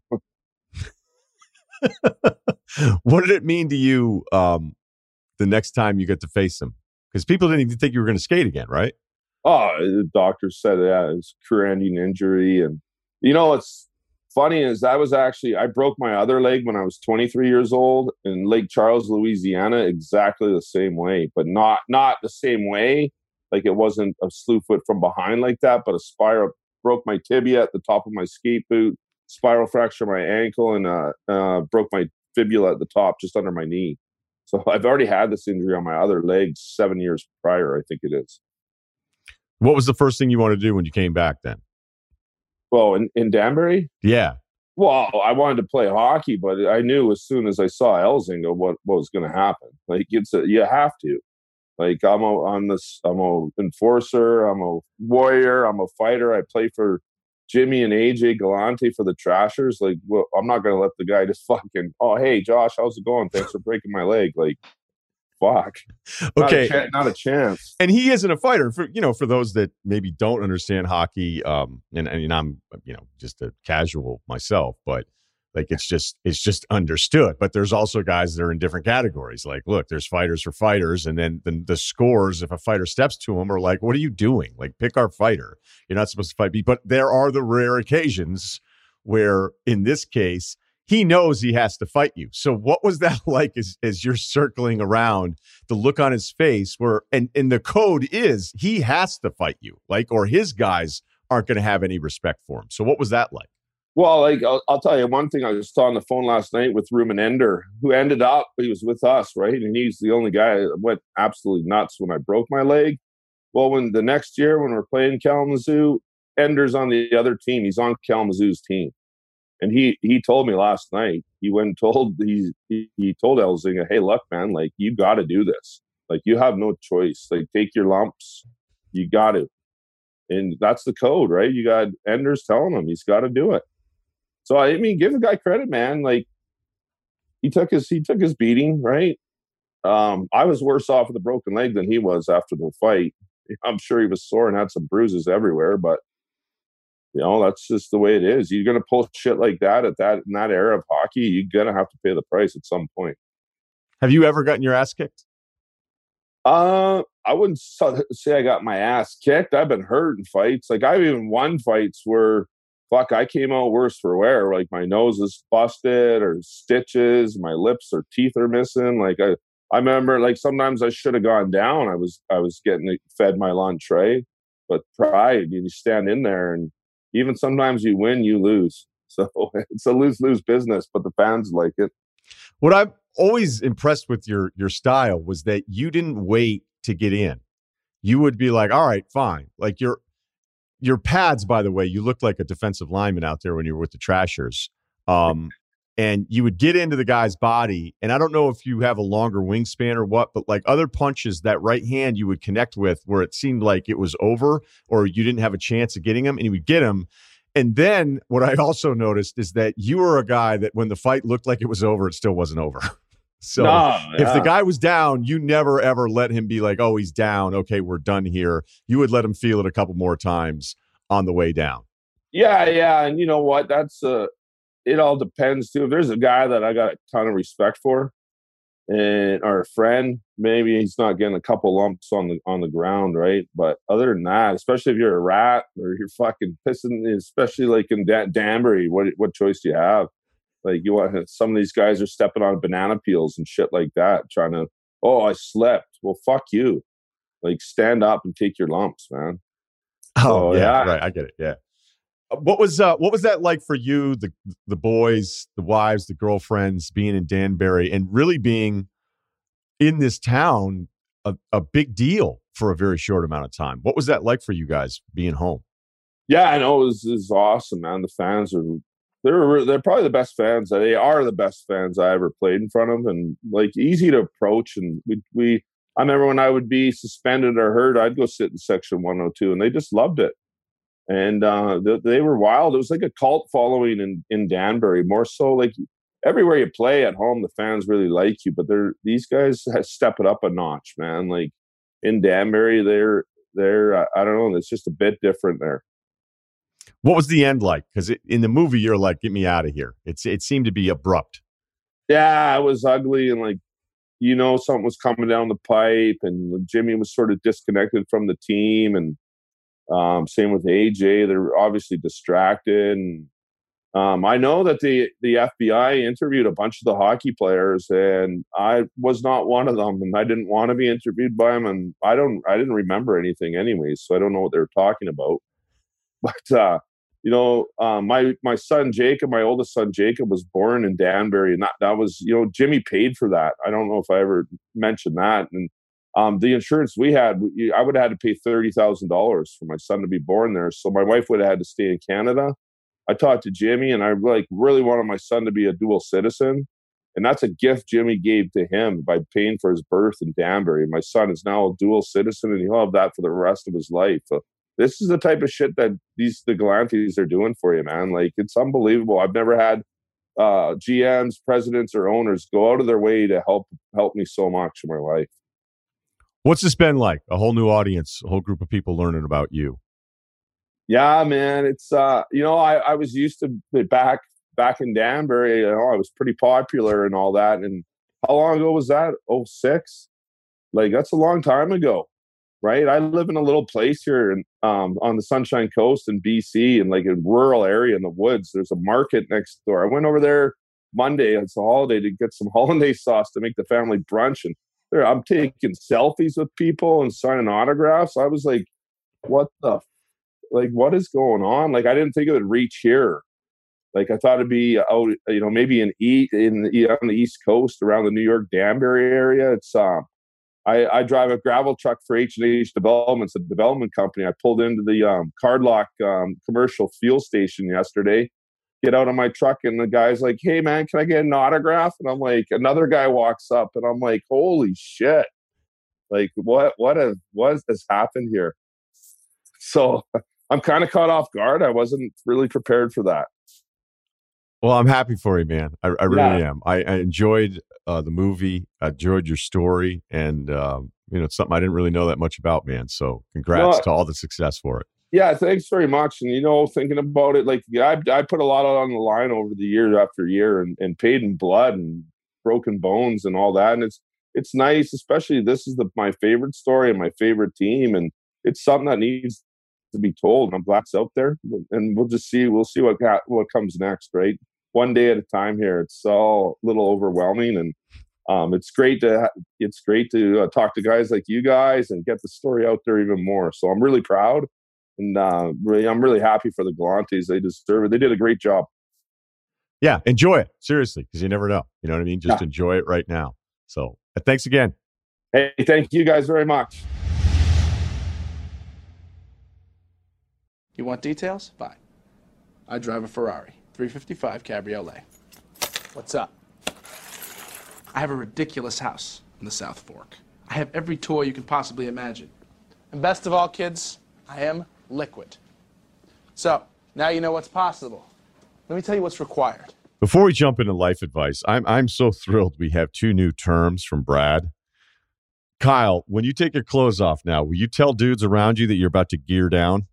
What did it mean to you the next time you get to face him? Because people didn't even think you were going to skate again, right? Oh, the doctor said, yeah, it was career-ending injury. And, what's funny is I broke my other leg when I was 23 years old in Lake Charles, Louisiana, exactly the same way, but not the same way. Like, it wasn't a slew foot from behind like that, but a spiral. Broke my tibia at the top of my skate boot, spiral fracture my ankle, and broke my fibula at the top just under my knee. So I've already had this injury on my other leg 7 years prior, I think it is. What was the first thing you wanted to do when you came back then? Well, in Danbury? Yeah. Well, I wanted to play hockey, but I knew as soon as I saw Elzinga what was going to happen. Like you have to. Like I'm a enforcer, I'm a warrior, I'm a fighter. I play for Jimmy and AJ Galante for the Trashers. Like, well, I'm not going to let the guy just fucking, oh, hey, Josh, how's it going? Thanks for breaking my leg. Like, fuck. Okay. Not a chance. And he isn't a fighter. For those that maybe don't understand hockey, and I'm just a casual myself, but like it's just understood. But there's also guys that are in different categories. Like, look, there's fighters for fighters, and then the scores, if a fighter steps to him, are like, what are you doing? Like, pick our fighter. You're not supposed to fight me. But there are the rare occasions where, in this case, he knows he has to fight you. So what was that like as you're circling around, the look on his face where, and the code is he has to fight you, like, or his guys aren't going to have any respect for him. So what was that like? Well, like I'll tell you one thing. I was on the phone last night with Ruben Ender, who ended up, he was with us, right? And he's the only guy that went absolutely nuts when I broke my leg. Well, when the next year when we're playing Kalamazoo, Ender's on the other team. He's on Kalamazoo's team. And he told me last night, he went and told he told Elzinga, hey, look, man, like you got to do this. Like you have no choice. Like take your lumps. You got to. And that's the code, right? You got Enders telling him he's got to do it. So I mean, give the guy credit, man. Like he took his beating, right? I was worse off with a broken leg than he was after the fight. I'm sure he was sore and had some bruises everywhere, but that's just the way it is. You're going to pull shit like that in that era of hockey. You're going to have to pay the price at some point. Have you ever gotten your ass kicked? I wouldn't say I got my ass kicked. I've been hurt in fights. Like I've even won fights where, fuck, I came out worse for wear. Like my nose is busted or stitches, my lips or teeth are missing. Like I remember, like sometimes I should have gone down. I was getting fed my lunch, right? But pride, you stand in there, and even sometimes you win, you lose. So it's a lose-lose business, but the fans like it. What I'm always impressed with your style was that you didn't wait to get in. You would be like, all right, fine. Like your pads, by the way, you looked like a defensive lineman out there when you were with the Trashers. And you would get into the guy's body. And I don't know if you have a longer wingspan or what, but like other punches, that right hand you would connect with where it seemed like it was over or you didn't have a chance of getting him, and you would get him. And then what I also noticed is that you were a guy that when the fight looked like it was over, it still wasn't over. So if the guy was down, you never, ever let him be like, oh, he's down. Okay, we're done here. You would let him feel it a couple more times on the way down. Yeah. And you know what? That's it all depends too. If there's a guy that I got a ton of respect for, or a friend, maybe he's not getting a couple lumps on the ground, right? But other than that, especially if you're a rat or you're fucking pissing, especially like in Danbury, what choice do you have? Like you want some of these guys are stepping on banana peels and shit like that, trying to, oh, I slept. Well, fuck you. Like stand up and take your lumps, man. Oh, yeah, right. I get it. Yeah. What was that like for you, the boys, the wives, the girlfriends, being in Danbury and really being in this town, a big deal for a very short amount of time? What was that like for you guys being home? Yeah, I know it was awesome, man. The fans they're probably the best fans. They are the best fans I ever played in front of, and like easy to approach. And I remember when I would be suspended or hurt, I'd go sit in section 102, and they just loved it. And they were wild. It was like a cult following in Danbury, more so like everywhere you play at home, the fans really like you. But these guys have stepped it up a notch, man. Like in Danbury, they're I don't know, it's just a bit different there. What was the end like? Because in the movie, you're like, get me out of here. It seemed to be abrupt. Yeah, it was ugly. And like, something was coming down the pipe, and Jimmy was sort of disconnected from the team. And same with AJ. They're obviously distracted. And I know that the FBI interviewed a bunch of the hockey players, and I was not one of them. And I didn't want to be interviewed by them. And I didn't remember anything anyways, so I don't know what they were talking about. But my son Jacob, my oldest son Jacob, was born in Danbury, and that was, Jimmy paid for that. I don't know if I ever mentioned that. And the insurance we had, I would have had to pay $30,000 for my son to be born there. So my wife would have had to stay in Canada. I talked to Jimmy, and I really wanted my son to be a dual citizen. And that's a gift Jimmy gave to him by paying for his birth in Danbury. My son is now a dual citizen, and he'll have that for the rest of his life. This is the type of shit that the Galantes are doing for you, man. Like, it's unbelievable. I've never had GMs, presidents, or owners go out of their way to help me so much in my life. What's this been like? A whole new audience, a whole group of people learning about you. Yeah, man. It's I was used to back in Danbury. I was pretty popular and all that. And how long ago was that? 2006? Like, that's a long time ago, right? I live in a little place here on the Sunshine Coast in BC, and like a rural area in the woods. There's a market next door. I went over there Monday. It's a holiday, to get some hollandaise sauce to make the family brunch, and I'm taking selfies with people and signing autographs. I was like, what is going on? Like, I didn't think it would reach here. Like, I thought it'd be out, maybe on the East Coast around the New York Danbury area. It's I drive a gravel truck for H&H Developments, a development company. I pulled into the Cardlock commercial fuel station yesterday, get out of my truck, and the guy's like, "Hey man, can I get an autograph?" And I'm like, another guy walks up, and I'm like, holy shit. Like, what has happened here? So I'm kind of caught off guard. I wasn't really prepared for that. Well, I'm happy for you, man. I really am. I enjoyed the movie. I enjoyed your story, and it's something I didn't really know that much about, man. So congrats to all the success for it. Yeah, thanks very much. And thinking about it, like, I put a lot on the line over the year after year, and paid in blood and broken bones and all that. And it's nice, especially this is my favorite story and my favorite team, and it's something that needs to be told. I'm glad it's out there, and we'll see what comes next, right? One day at a time here. It's all a little overwhelming, and it's great to talk to guys like you guys and get the story out there even more. So I'm really proud, and I'm really happy for the Galantes. They deserve it. They did a great job. Yeah, enjoy it, seriously, because you never know. You know what I mean? Just enjoy it right now. So thanks again. Hey, thank you guys very much. You want details? Fine. I drive a Ferrari 355 Cabriolet. What's up? I have a ridiculous house in the South Fork. I have every toy you can possibly imagine. And best of all, kids, I am liquid. So, now you know what's possible. Let me tell you what's required. Before we jump into life advice, I'm so thrilled we have 2 new terms from Brad. Kyle, when you take your clothes off now, will you tell dudes around you that you're about to gear down?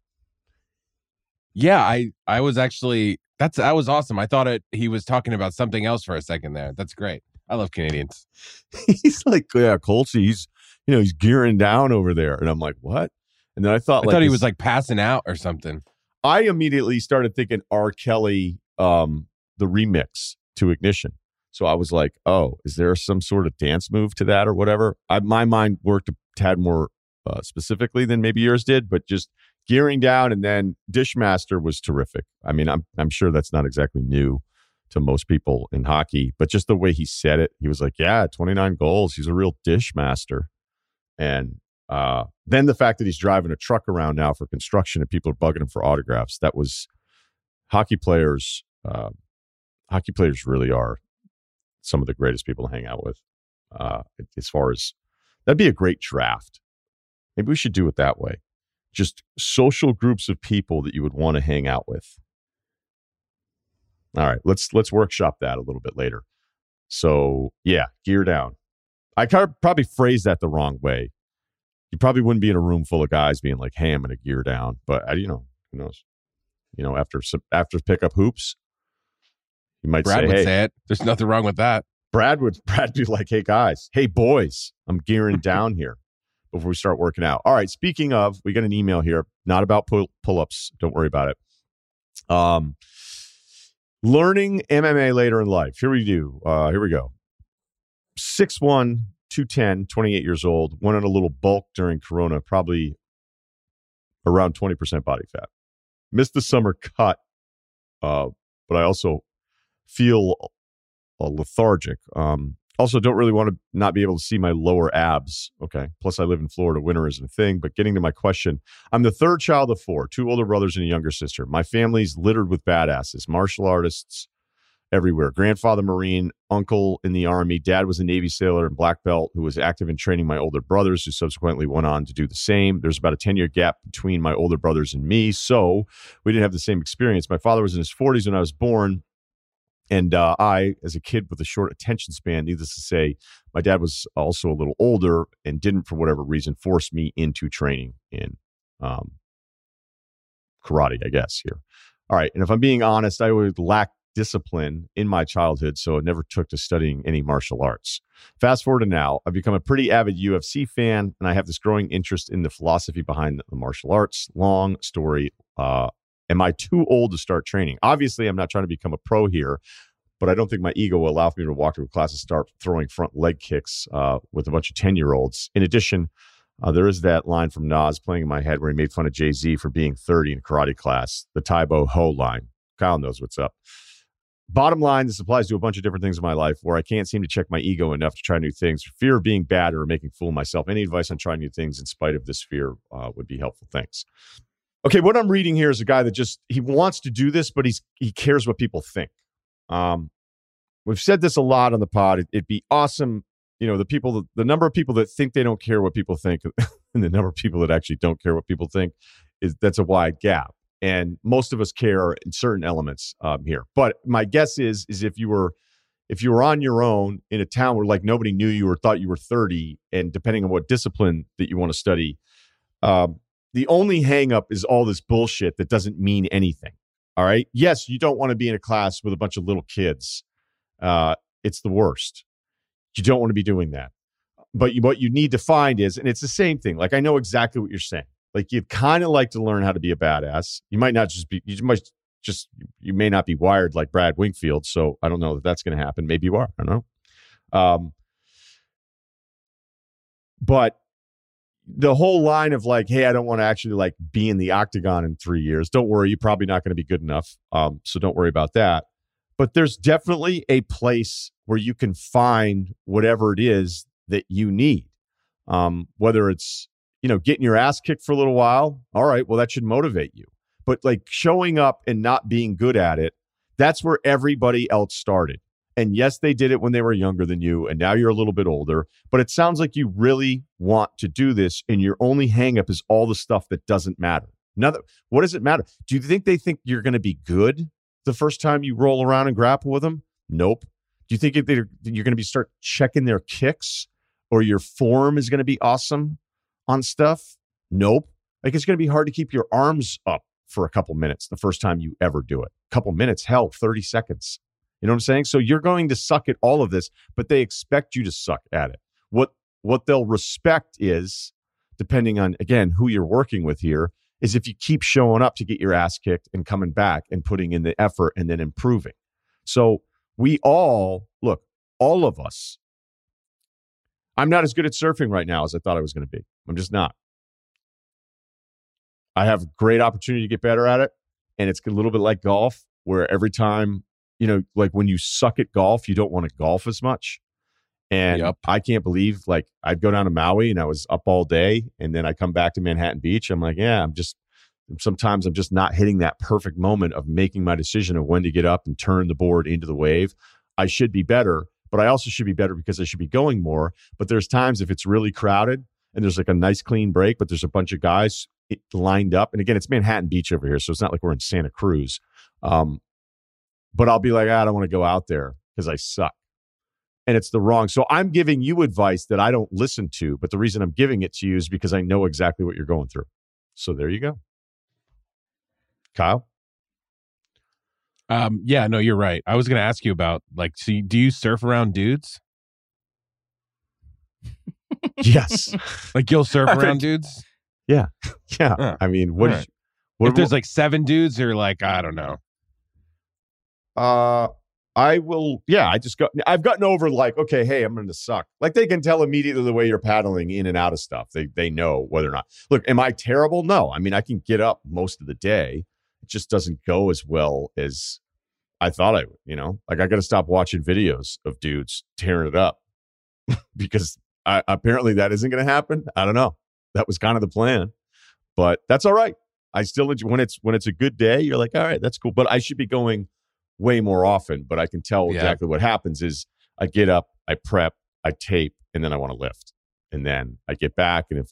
Yeah, I was actually, that was awesome. I thought he was talking about something else for a second there. That's great. I love Canadians. He's like, yeah, Colts, he's gearing down over there. And I'm like, what? And then I thought he was like passing out or something. I immediately started thinking R. Kelly, the remix to Ignition. So I was like, oh, is there some sort of dance move to that or whatever? My mind worked a tad more specifically than maybe yours did, but just gearing down. And then Dishmaster was terrific. I mean, I'm sure that's not exactly new to most people in hockey, but just the way he said it, he was like, yeah, 29 goals. He's a real Dishmaster. And then the fact that he's driving a truck around now for construction and people are bugging him for autographs. That was hockey players. Hockey players really are some of the greatest people to hang out with. As far as that'd be a great draft. Maybe we should do it that way. Just social groups of people that you would want to hang out with. All right, let's workshop that a little bit later. So yeah, gear down. I probably phrased that the wrong way. You probably wouldn't be in a room full of guys being like, "Hey, I'm going to gear down." But who knows? After pick up hoops, you might Brad say, would "Hey, say it." There's nothing wrong with that. Brad be like, "Hey guys, hey boys, I'm gearing down here before we start working out." All right. Speaking of, we got an email here, not about pull-ups. Don't worry about it. Learning MMA later in life. Here we go. 6'1", 210, 28 years old. Went on a little bulk during Corona, probably around 20% body fat. Missed the summer cut, but I also feel lethargic. Also, don't really want to not be able to see my lower abs. Okay. Plus, I live in Florida. Winter isn't a thing. But getting to my question, I'm the third child of 4, 2 older brothers and a younger sister. My family's littered with badasses, martial artists everywhere. Grandfather Marine, uncle in the Army, dad was a Navy sailor and black belt who was active in training my older brothers, who subsequently went on to do the same. There's about a 10-year gap between my older brothers and me, so we didn't have the same experience. My father was in his 40s when I was born. And I, as a kid with a short attention span, needless to say, my dad was also a little older and didn't, for whatever reason, force me into training in karate, I guess, here. All right. And if I'm being honest, I would lack discipline in my childhood, so it never took to studying any martial arts. Fast forward to now, I've become a pretty avid UFC fan, and I have this growing interest in the philosophy behind the martial arts. Long story. Am I too old to start training? Obviously, I'm not trying to become a pro here, but I don't think my ego will allow me to walk to a class and start throwing front leg kicks with a bunch of 10-year-olds. In addition, there is that line from Nas playing in my head where he made fun of Jay-Z for being 30 in a karate class, the Taibo Ho line. Kyle knows what's up. Bottom line, this applies to a bunch of different things in my life where I can't seem to check my ego enough to try new things for fear of being bad or making a fool of myself. Any advice on trying new things in spite of this fear would be helpful. Thanks. Okay, what I'm reading here is a guy that he wants to do this, but he cares what people think. We've said this a lot on the pod. It'd be awesome, the number of people that think they don't care what people think, and the number of people that actually don't care what people think, that's a wide gap. And most of us care in certain elements here. But my guess is if you were on your own in a town where like nobody knew you or thought you were 30, and depending on what discipline that you want to study, the only hang up is all this bullshit that doesn't mean anything. All right. Yes, you don't want to be in a class with a bunch of little kids. It's the worst. You don't want to be doing that. But what you need to find is, and it's the same thing. Like, I know exactly what you're saying. Like, you'd kind of like to learn how to be a badass. You might not just be, you may not be wired like Brad Wingfield. So I don't know that that's going to happen. Maybe you are. I don't know. But the whole line of like, hey, I don't want to actually like be in the octagon in 3 years. Don't worry. You're probably not going to be good enough. So don't worry about that. But there's definitely a place where you can find whatever it is that you need. Whether it's, getting your ass kicked for a little while. All right. Well, that should motivate you. But like showing up and not being good at it, that's where everybody else started. And yes, they did it when they were younger than you, and now you're a little bit older. But it sounds like you really want to do this, and your only hangup is all the stuff that doesn't matter. What does it matter? Do you think they think you're going to be good the first time you roll around and grapple with them? Nope. Do you think you're going to start checking their kicks, or your form is going to be awesome on stuff? Nope. Like, it's going to be hard to keep your arms up for a couple minutes the first time you ever do it. A couple minutes, hell, 30 seconds. You know what I'm saying? So you're going to suck at all of this, but they expect you to suck at it. What they'll respect is, depending on, again, who you're working with here, is if you keep showing up to get your ass kicked and coming back and putting in the effort and then improving. So all of us, I'm not as good at surfing right now as I thought I was going to be. I'm just not. I have a great opportunity to get better at it. And it's a little bit like golf, where every time, like when you suck at golf, you don't want to golf as much. And yep. I can't believe, like, I'd go down to Maui and I was up all day, and then I come back to Manhattan Beach. I'm like, yeah, sometimes I'm just not hitting that perfect moment of making my decision of when to get up and turn the board into the wave. I should be better, but I also should be better because I should be going more. But there's times if it's really crowded and there's like a nice clean break, but there's a bunch of guys lined up. And again, it's Manhattan Beach over here, so it's not like we're in Santa Cruz. But I'll be like, I don't want to go out there because I suck. And it's the wrong. So I'm giving you advice that I don't listen to, but the reason I'm giving it to you is because I know exactly what you're going through. So there you go. Kyle? Yeah, no, you're right. I was going to ask you about, like, so do you surf around dudes? Yes. Like, you'll surf around dudes? Yeah. Yeah. I mean, if there's like 7 dudes, or like, I don't know. I will. Yeah. I've gotten over like, okay, hey, I'm going to suck. Like, they can tell immediately the way you're paddling in and out of stuff. They know whether or not. Look, am I terrible? No. I mean, I can get up most of the day it just doesn't go as well as I thought I would, Like I got to stop watching videos of dudes tearing it up because apparently that isn't going to happen. I don't know. That was kind of the plan, but that's all right. I still enjoy when it's a good day. You're like, all right, that's cool. But I should be going way more often. But I can tell exactly what happens is I get up, I prep, I tape, and then I want to lift, and then I get back, and if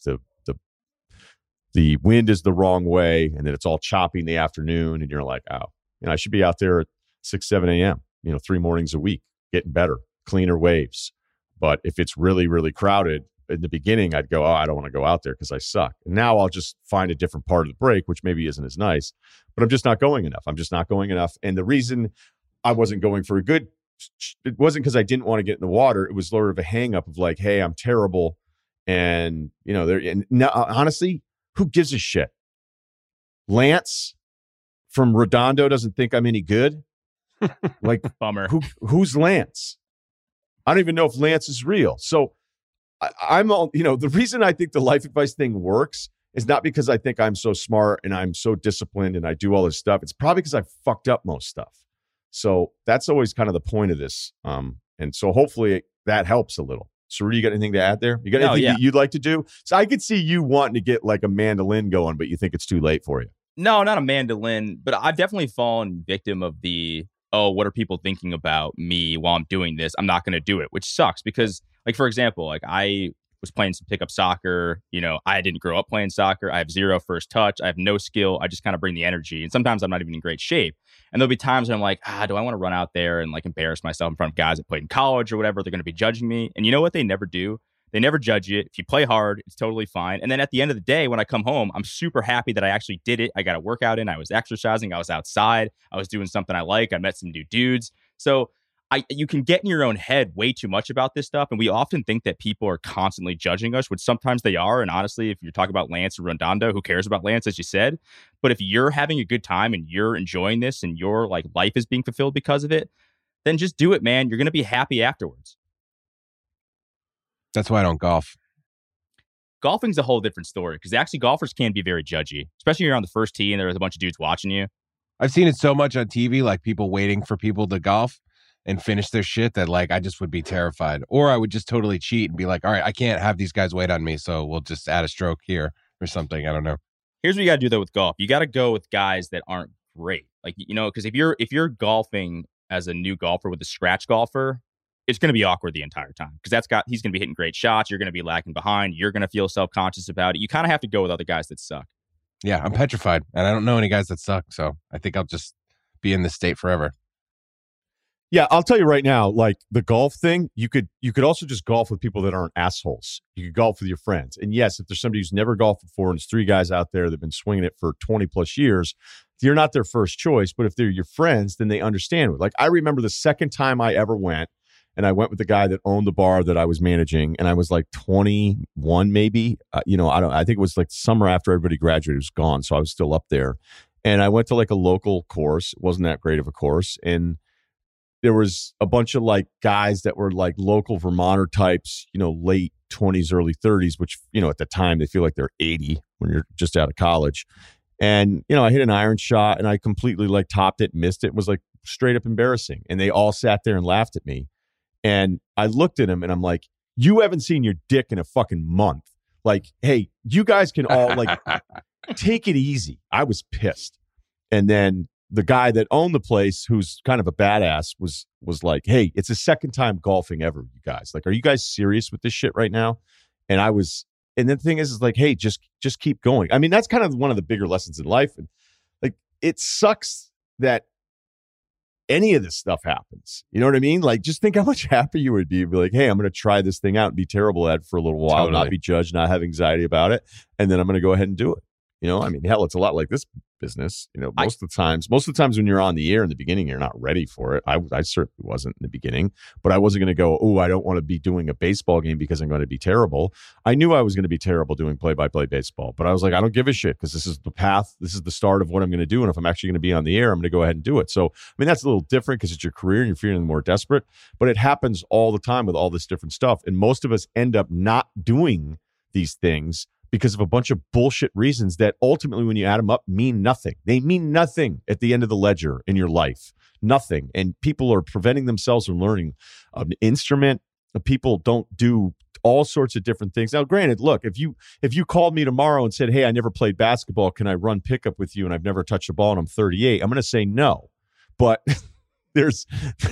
the wind is the wrong way, and then it's all choppy in the afternoon, and you're like, oh, I should be out there at 6, 7 a.m. 3 mornings a week, getting better, cleaner waves. But if it's really, really crowded in the beginning, I'd go, oh, I don't want to go out there because I suck. And now I'll just find a different part of the break, which maybe isn't as nice, but I'm just not going enough. And the reason I wasn't going for it wasn't because I didn't want to get in the water. It was sort of a hang up of like, hey, I'm terrible. And, honestly, who gives a shit? Lance from Redondo doesn't think I'm any good. Like, bummer. Who's Lance? I don't even know if Lance is real. So I'm all, the reason I think the life advice thing works is not because I think I'm so smart and I'm so disciplined and I do all this stuff. It's probably because I fucked up most stuff. So that's always kind of the point of this. And so hopefully that helps a little. So, Rudy, you got anything to add there? You got anything that you'd like to do? So I could see you wanting to get like a mandolin going, but you think it's too late for you. No, not a mandolin, but I've definitely fallen victim of the, what are people thinking about me while I'm doing this? I'm not going to do it, which sucks because, like, for example, like I was playing some pickup soccer. I didn't grow up playing soccer. I have zero first touch. I have no skill. I just kind of bring the energy. And sometimes I'm not even in great shape. And there'll be times when I'm like, do I want to run out there and like embarrass myself in front of guys that played in college or whatever? They're going to be judging me. And you know what they never do? They never judge you. If you play hard, it's totally fine. And then at the end of the day, when I come home, I'm super happy that I actually did it. I got a workout in. I was exercising. I was outside. I was doing something I like. I met some new dudes. So you can get in your own head way too much about this stuff. And we often think that people are constantly judging us, which sometimes they are. And honestly, if you're talking about Lance or Redondo, who cares about Lance, as you said? But if you're having a good time and you're enjoying this and your like life is being fulfilled because of it, then just do it, man. You're going to be happy afterwards. That's why I don't golf. Golfing's a whole different story because actually golfers can be very judgy, especially when you're on the first tee and there's a bunch of dudes watching you. I've seen it so much on TV, like people waiting for people to golf and finish their shit that like I just would be terrified. Or I would just totally cheat and be like, all right, I can't have these guys wait on me, so we'll just add a stroke here or something. I don't know. Here's what you got to do though with golf. You got to go with guys that aren't great. Like, because if you're golfing as a new golfer with a scratch golfer, it's going to be awkward the entire time because he's going to be hitting great shots. You're going to be lagging behind. You're going to feel self-conscious about it. You kind of have to go with other guys that suck. Yeah, I'm petrified and I don't know any guys that suck. So I think I'll just be in this state forever. Yeah, I'll tell you right now, like the golf thing, you could also just golf with people that aren't assholes. You could golf with your friends. And yes, if there's somebody who's never golfed before and there's 3 guys out there that have been swinging it for 20 plus years, you're not their first choice. But if they're your friends, then they understand. Like I remember the second time I ever went, and I went with the guy that owned the bar that I was managing, and I was like 21 maybe. I think it was like summer after everybody graduated. It was gone, so I was still up there. And I went to like a local course. It wasn't that great of a course. And there was a bunch of like guys that were like local Vermonter types, late 20s, early 30s, which, at the time they feel like they're 80 when you're just out of college. And, I hit an iron shot and I completely like topped it, missed it. It was like straight up embarrassing. And they all sat there and laughed at me. And I looked at him and I'm like, you haven't seen your dick in a fucking month. Like, hey, you guys can all like take it easy. I was pissed. And then the guy that owned the place, who's kind of a badass, was like, hey, it's the second time golfing ever, you guys. Like, are you guys serious with this shit right now? And the thing is like, hey, just keep going. I mean, that's kind of one of the bigger lessons in life. And like, it sucks that any of this stuff happens. You know what I mean? Like, just think how much happier you would be like, hey, I'm going to try this thing out and be terrible at it for a little while, Totally. not be judged, not have anxiety about it. And then I'm going to go ahead and do it. I mean, hell, it's a lot like this business. Most of the times when you're on the air in the beginning, you're not ready for it. I certainly wasn't in the beginning, but I wasn't going to go, oh, I don't want to be doing a baseball game because I'm going to be terrible. I knew I was going to be terrible doing play-by-play baseball, but I was like, I don't give a shit because this is the path. This is the start of what I'm going to do. And if I'm actually going to be on the air, I'm going to go ahead and do it. So, I mean, that's a little different because it's your career and you're feeling more desperate, but it happens all the time with all this different stuff. And most of us end up not doing these things because of a bunch of bullshit reasons that ultimately, when you add them up, mean nothing. They mean nothing at the end of the ledger in your life. Nothing. And people are preventing themselves from learning an instrument. People don't do all sorts of different things. Now, granted, look, if you called me tomorrow and said, hey, I never played basketball, can I run pickup with you? And I've never touched a ball and I'm 38, I'm going to say no. But there's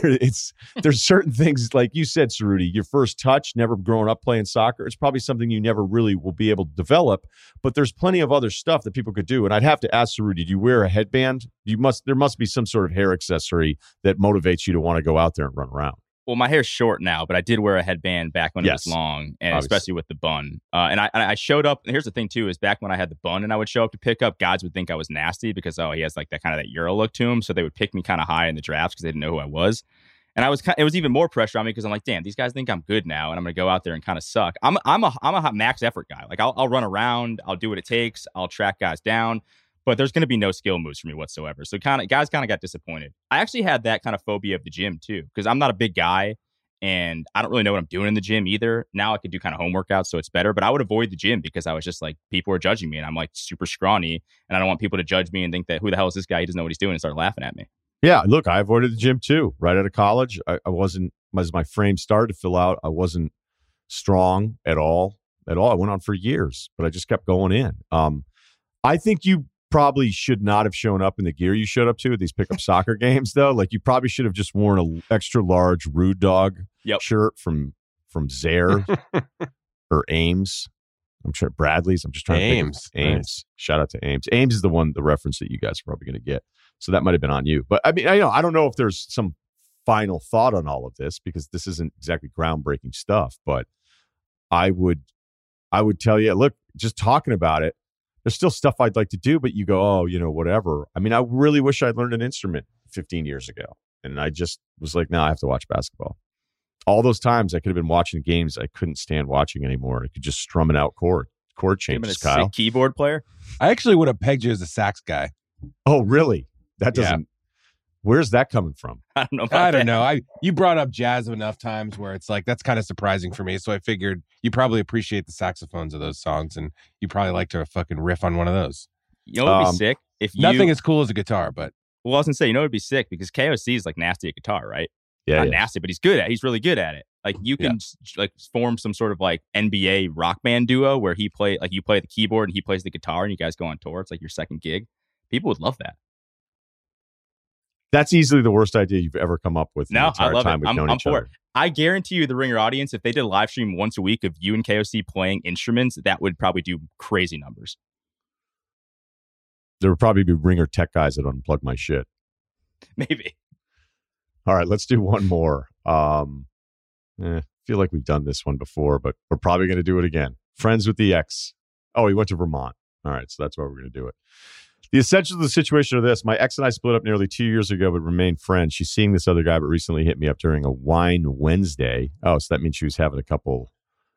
certain things, like you said, Cerruti, your first touch, never growing up playing soccer, it's probably something you never really will be able to develop. But there's plenty of other stuff that people could do. And I'd have to ask Cerruti, do you wear a headband? There must be some sort of hair accessory that motivates you to want to go out there and run around. Well, my hair's short now, but I did wear a headband back when it was long, and obviously, especially with the bun. And I showed up. And here's the thing too: is back when I had the bun and I would show up to pick up, guys would think I was nasty because he has like that kind of that Euro look to him, so they would pick me kind of high in the drafts because they didn't know who I was. And it was even more pressure on me because I'm like, damn, these guys think I'm good now, and I'm gonna go out there and kind of suck. I'm a max effort guy. Like I'll run around, I'll do what it takes, I'll track guys down. But there's going to be no skill moves for me whatsoever. So guys kind of got disappointed. I actually had that kind of phobia of the gym too, because I'm not a big guy. And I don't really know what I'm doing in the gym either. Now I could do kind of home workouts, so it's better. But I would avoid the gym because I was just like, people are judging me, and I'm like super scrawny, and I don't want people to judge me and think that who the hell is this guy? He doesn't know what he's doing, and start laughing at me. Yeah, look, I avoided the gym too. Right out of college, I wasn't, as my frame started to fill out, I wasn't strong at all. I went on for years, but I just kept going in. I think you probably should not have shown up in the gear you showed up to at these pickup soccer games, though. Like, you probably should have just worn an extra large Rude Dog shirt from Zare or Ames. I'm sure Bradley's. I'm just trying to think of Ames. Nice. Shout out to Ames. Ames is the reference that you guys are probably going to get. So that might have been on you. But I mean, I don't know if there's some final thought on all of this, because this isn't exactly groundbreaking stuff. But I would tell you, look, just talking about it, there's still stuff I'd like to do, but you go, oh, whatever. I mean, I really wish I'd learned an instrument 15 years ago. And I just was like, no, I have to watch basketball. All those times I could have been watching games I couldn't stand watching anymore. I could just strumming out chord changes, Kyle. Sick keyboard player? I actually would have pegged you as a sax guy. Oh, really? That doesn't... Yeah. Where's that coming from? I don't know. You brought up jazz enough times where it's like, that's kind of surprising for me. So I figured you probably appreciate the saxophones of those songs, and you probably like to fucking riff on one of those. You know what would be sick? Nothing as cool as a guitar, but... Well, I was going to say, it would be sick because KOC is like nasty at guitar, right? Yeah. Not nasty, but he's really good at it. Like, you can like form some sort of like NBA rock band duo where you play the keyboard and he plays the guitar and you guys go on tour. It's like your second gig. People would love that. That's easily the worst idea you've ever come up with. No, I love it. I'm for other. it. I guarantee you, the Ringer audience, if they did a live stream once a week of you and KOC playing instruments, that would probably do crazy numbers. There would probably be Ringer tech guys that unplug my shit. Maybe. All right, let's do one more. I feel like we've done this one before, but we're probably going to do it again. Friends with the ex. Oh, he went to Vermont. All right, so that's why we're going to do it. The essentials of the situation are this. My ex and I split up nearly 2 years ago, but remain friends. She's seeing this other guy, but recently hit me up during a wine Wednesday. Oh, so that means she was having a couple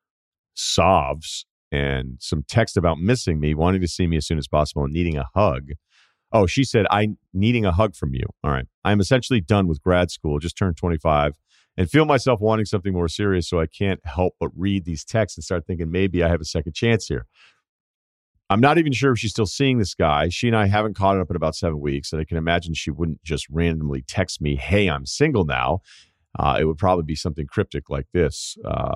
sobs and some text about missing me, wanting to see me as soon as possible, and needing a hug. Oh, she said, I'm needing a hug from you. All right. I'm essentially done with grad school, just turned 25, and feel myself wanting something more serious, so I can't help but read these texts and start thinking maybe I have a second chance here. I'm not even sure if she's still seeing this guy. She and I haven't caught up in about 7 weeks, and I can imagine she wouldn't just randomly text me, hey, I'm single now. It would probably be something cryptic like this.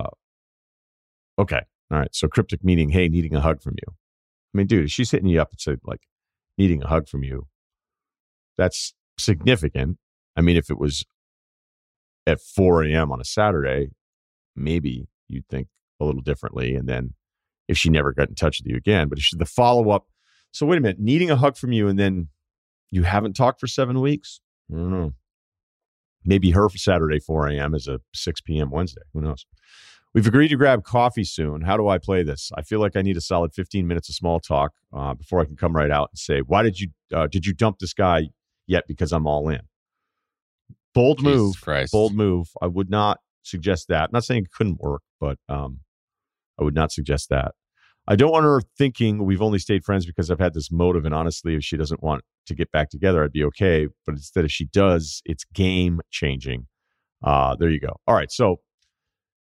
Okay. All right. So cryptic meaning, hey, needing a hug from you. I mean, dude, if she's hitting you up and said, like, needing a hug from you, that's significant. I mean, if it was at 4 a.m. on a Saturday, maybe you'd think a little differently. And then if she never got in touch with you again, but if she's the follow-up. So wait a minute, needing a hug from you and then you haven't talked for 7 weeks? I don't know. Maybe her for Saturday, 4 a.m. is a 6 p.m. Wednesday. Who knows? We've agreed to grab coffee soon. How do I play this? I feel like I need a solid 15 minutes of small talk before I can come right out and say, why did you dump this guy yet? Because I'm all in. Bold move. I would not suggest that. I'm not saying it couldn't work, but I would not suggest that. I don't want her thinking we've only stayed friends because I've had this motive, and honestly, if she doesn't want to get back together, I'd be okay. But instead, if she does, it's game changing. There you go. All right. So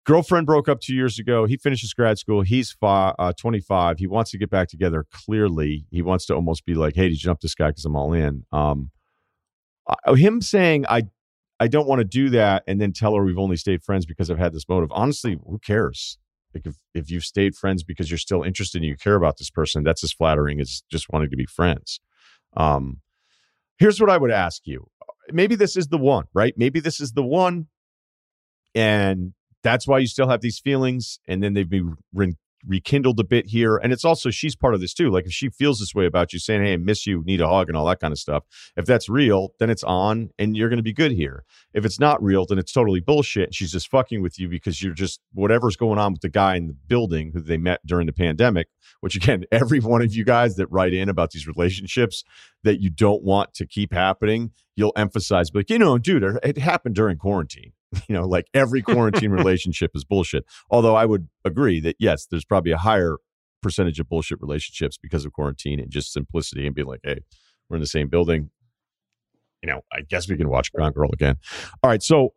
Girlfriend broke up 2 years ago. He finishes grad school. He's 25. He wants to get back together. Clearly, he wants to almost be like, "Hey, did you jump this guy? Because I'm all in." Him saying, "I don't want to do that," and then tell her we've only stayed friends because I've had this motive. Honestly, who cares? Like if you've stayed friends because you're still interested and you care about this person, that's as flattering as just wanting to be friends. Here's what I would ask you. Maybe this is the one, right? Maybe this is the one, and that's why you still have these feelings, and then they've been rekindled a bit here. And it's also, she's part of this too. Like if she feels this way about you, saying, "Hey, I miss you, need a hug," and all that kind of stuff. If that's real, then it's on and you're going to be good here. If it's not real, then it's totally bullshit. And she's just fucking with you because you're just, whatever's going on with the guy in the building who they met during the pandemic, which again, every one of you guys that write in about these relationships that you don't want to keep happening, you'll emphasize, like, dude, it happened during quarantine. Like every quarantine relationship is bullshit. Although I would agree that, yes, there's probably a higher percentage of bullshit relationships because of quarantine and just simplicity and being like, "Hey, we're in the same building. I guess we can watch Gone Girl again." All right. So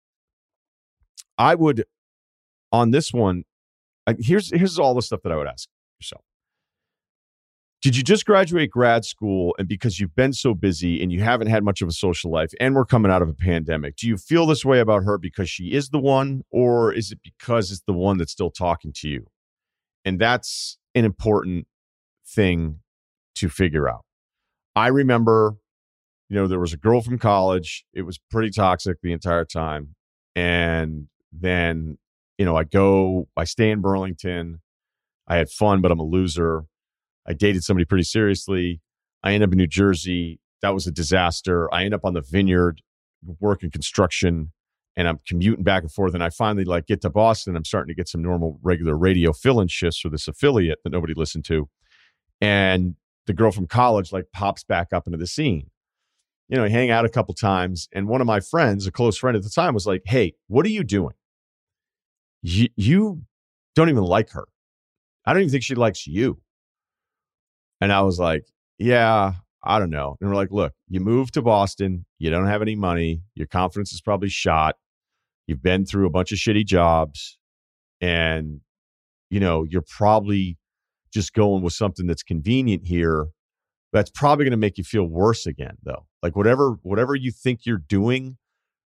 I would, on this one, here's all the stuff that I would ask yourself. Did you just graduate grad school, and because you've been so busy and you haven't had much of a social life and we're coming out of a pandemic, do you feel this way about her because she is the one, or is it because it's the one that's still talking to you? And that's an important thing to figure out. I remember, there was a girl from college. It was pretty toxic the entire time. And then, I stay in Burlington. I had fun, but I'm a loser. I dated somebody pretty seriously. I ended up in New Jersey. That was a disaster. I end up on the Vineyard working construction, and I'm commuting back and forth. And I finally get to Boston. I'm starting to get some normal, regular radio fill-in shifts for this affiliate that nobody listened to. And the girl from college pops back up into the scene. I hang out a couple times. And one of my friends, a close friend at the time, was like, "Hey, what are you doing? You don't even like her. I don't even think she likes you." And I was like, "Yeah, I don't know." And we're like, "Look, you moved to Boston. You don't have any money. Your confidence is probably shot. You've been through a bunch of shitty jobs. And, you're probably just going with something that's convenient here. That's probably going to make you feel worse again, though. Like whatever you think you're doing,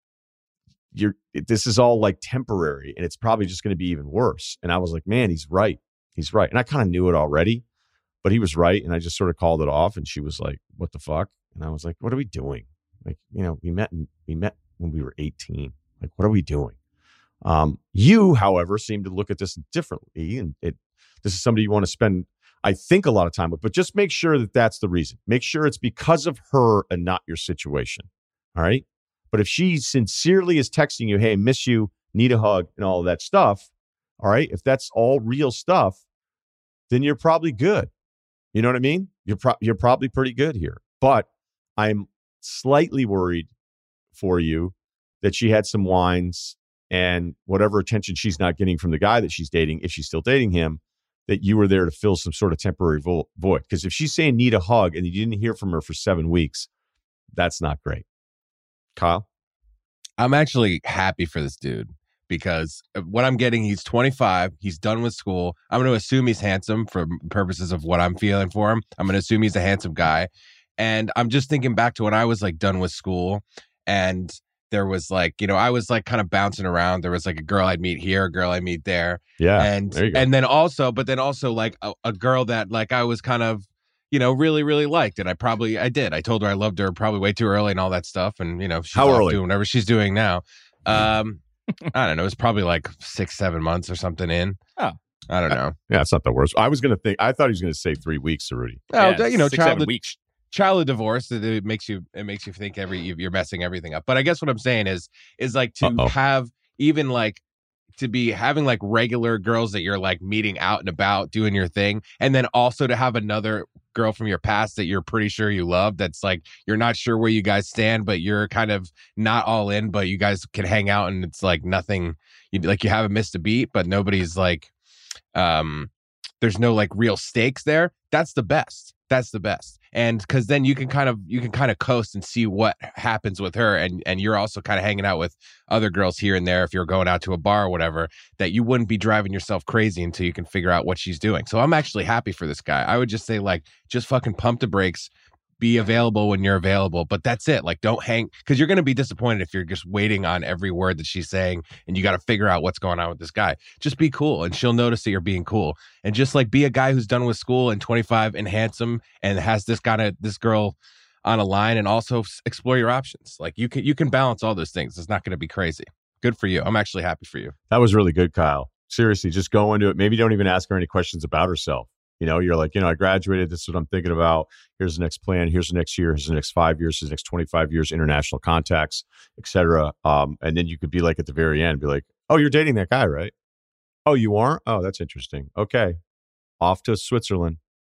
this is all temporary, and it's probably just going to be even worse." And I was like, "Man, he's right. He's right." And I kind of knew it already. But he was right, and I just sort of called it off. And she was like, "What the fuck?" And I was like, "What are we doing? We met when we were 18. Like, what are we doing?" You, however, seem to look at this differently, and this is somebody you want to spend, I think, a lot of time with. But just make sure that that's the reason. Make sure it's because of her and not your situation. All right. But if she sincerely is texting you, "Hey, miss you, need a hug," and all of that stuff, all right, if that's all real stuff, then you're probably good. You know what I mean? You're probably pretty good here. But I'm slightly worried for you that she had some wines, and whatever attention she's not getting from the guy that she's dating, if she's still dating him, that you were there to fill some sort of temporary void. Because if she's saying need a hug and you didn't hear from her for 7 weeks, that's not great. Kyle? I'm actually happy for this dude, because what I'm getting, he's 25. He's done with school. I'm going to assume he's handsome for purposes of what I'm feeling for him. I'm going to assume he's a handsome guy. And I'm just thinking back to when I was done with school, and there was I was kind of bouncing around. There was a girl I'd meet here, a girl I'd meet there. Yeah. And there you go. And then also a girl that I was kind of, really, really liked. And I did. I told her I loved her probably way too early and all that stuff. And, she's How early? doing whatever she's doing now. I don't know. It was probably 6-7 months or something in. Oh, I don't know. Yeah, it's not the worst. I thought he was going to say 3 weeks, Rudy. Oh, Yeah, 6-7 weeks. Child of divorce. It makes you think you're messing everything up. But I guess what I'm saying is to have even to be having regular girls that you're meeting out and about doing your thing, and then also to have another girl from your past that you're pretty sure you love, that's you're not sure where you guys stand, but you're kind of not all in, but you guys can hang out, and it's nothing, you haven't missed a beat, but nobody's there's no real stakes there. That's the best. That's the best. And because then you can kind of coast and see what happens with her. And you're also kind of hanging out with other girls here and there if you're going out to a bar or whatever, that you wouldn't be driving yourself crazy until you can figure out what she's doing. So I'm actually happy for this guy. I would just say, like, just fucking pump the brakes, be available when you're available. But that's it. Like, don't hang, because you're going to be disappointed if you're just waiting on every word that she's saying and you got to figure out what's going on with this guy. Just be cool and she'll notice that you're being cool. And just like be a guy who's done with school and 25 and handsome and has this girl on a line, and also explore your options. Like you can balance all those things. It's not going to be crazy. Good for you. I'm actually happy for you. That was really good, Kyle. Seriously, just go into it. Maybe don't even ask her any questions about herself. You know, you're like, I graduated. This is what I'm thinking about. Here's the next plan. Here's the next year. Here's the next 5 years. Here's the next 25 years, international contacts, etc. And then you could be like at the very end, be like, oh, you're dating that guy, right? Oh, you aren't? Oh, that's interesting. Okay. Off to Switzerland.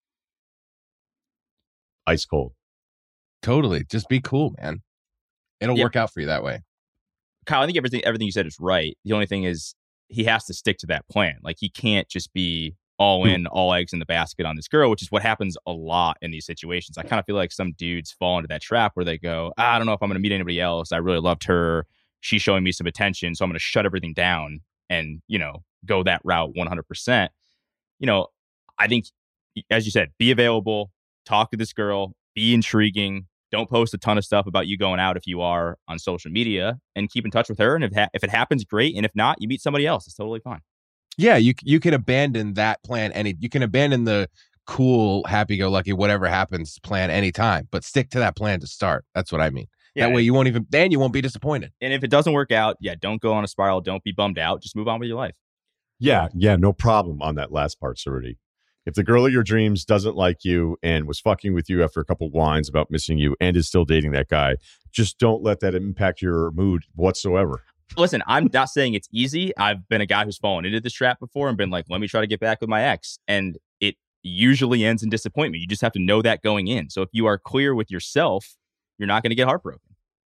Ice cold. Totally. Just be cool, man. It'll work out for you that way. Kyle, I think everything you said is right. The only thing is he has to stick to that plan. Like, he can't just be all in, all eggs in the basket on this girl, which is what happens a lot in these situations. I kind of feel like some dudes fall into that trap where they go, I don't know if I'm going to meet anybody else. I really loved her. She's showing me some attention, so I'm going to shut everything down and, go that route 100%. I think, as you said, be available, talk to this girl, be intriguing. Don't post a ton of stuff about you going out if you are on social media, and keep in touch with her. And if it happens, great. And if not, you meet somebody else. It's totally fine. Yeah, you can abandon that plan you can abandon the cool, happy-go-lucky, whatever happens plan anytime, but stick to that plan to start. That's what I mean. Yeah, that way you won't be disappointed. And if it doesn't work out, don't go on a spiral. Don't be bummed out. Just move on with your life. Yeah, no problem on that last part, Cerruti. If the girl of your dreams doesn't like you and was fucking with you after a couple whines about missing you and is still dating that guy, just don't let that impact your mood whatsoever. Listen, I'm not saying it's easy. I've been a guy who's fallen into this trap before and been like, let me try to get back with my ex. And it usually ends in disappointment. You just have to know that going in. So if you are clear with yourself, you're not going to get heartbroken.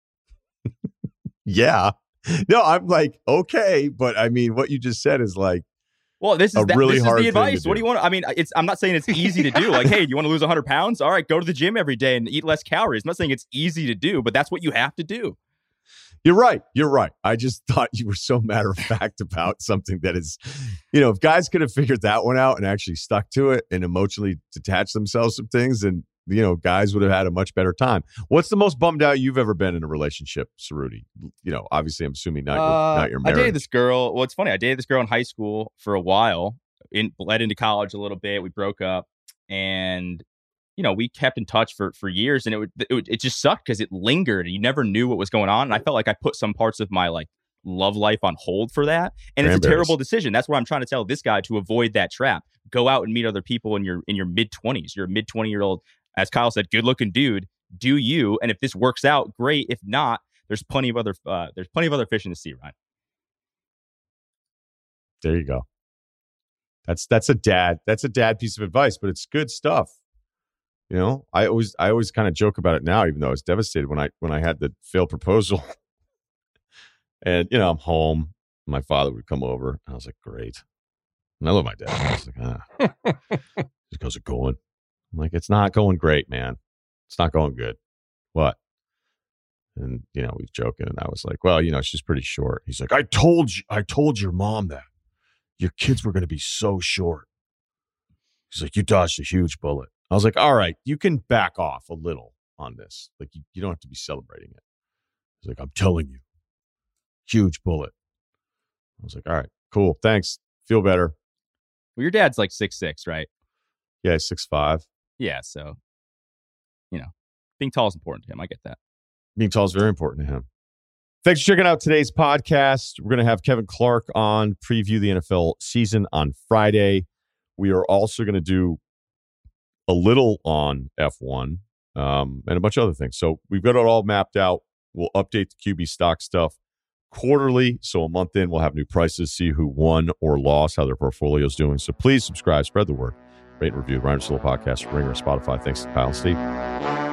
Yeah. No, I'm like, okay. But I mean, what you just said is like, well, this is really hard the advice. Do. What do you want? I mean, I'm not saying it's easy to do. Like, hey, do you want to lose 100 pounds? All right, go to the gym every day and eat less calories. I'm not saying it's easy to do, but that's what you have to do. You're right. I just thought you were so matter of fact about something that is, if guys could have figured that one out and actually stuck to it and emotionally detached themselves from things, then, guys would have had a much better time. What's the most bummed out you've ever been in a relationship, Cerruti? Obviously, I'm assuming not your marriage. I dated this girl. Well, it's funny. I dated this girl in high school for a while, led into college a little bit. We broke up, and we kept in touch for years, and it just sucked because it lingered and you never knew what was going on. And I felt like I put some parts of my love life on hold for that. And it's a terrible decision. That's what I'm trying to tell this guy, to avoid that trap. Go out and meet other people in your mid-20s. You're a mid-20-year-old, as Kyle said, good-looking dude. Do you? And if this works out, great. If not, there's plenty of other fish in the sea, Ryan. There you go. That's a dad piece of advice, but it's good stuff. I always kind of joke about it now, even though I was devastated when I had the failed proposal. And, I'm home. My father would come over. I was like, great. And I love my dad. I was like, how's it going? I'm like, it's not going great, man. It's not going good. What? And, we were joking. And I was like, well, she's pretty short. He's like, I told your mom that. Your kids were going to be so short. He's like, you dodged a huge bullet. I was like, all right, you can back off a little on this. Like, you don't have to be celebrating it. He's like, I'm telling you, huge bullet. I was like, all right, cool. Thanks. Feel better. Well, your dad's like 6'6", right? Yeah, 6'5". Yeah. So, being tall is important to him. I get that. Being tall is very important to him. Thanks for checking out today's podcast. We're going to have Kevin Clark on, preview the NFL season on Friday. We are also going to do a little on F1 and a bunch of other things. So we've got it all mapped out. We'll update the QB stock stuff quarterly. So a month in, we'll have new prices, see who won or lost, how their portfolio is doing. So please subscribe, spread the word, rate and review. Ryan Russillo Podcast, Ringer, Spotify. Thanks to Kyle and Steve.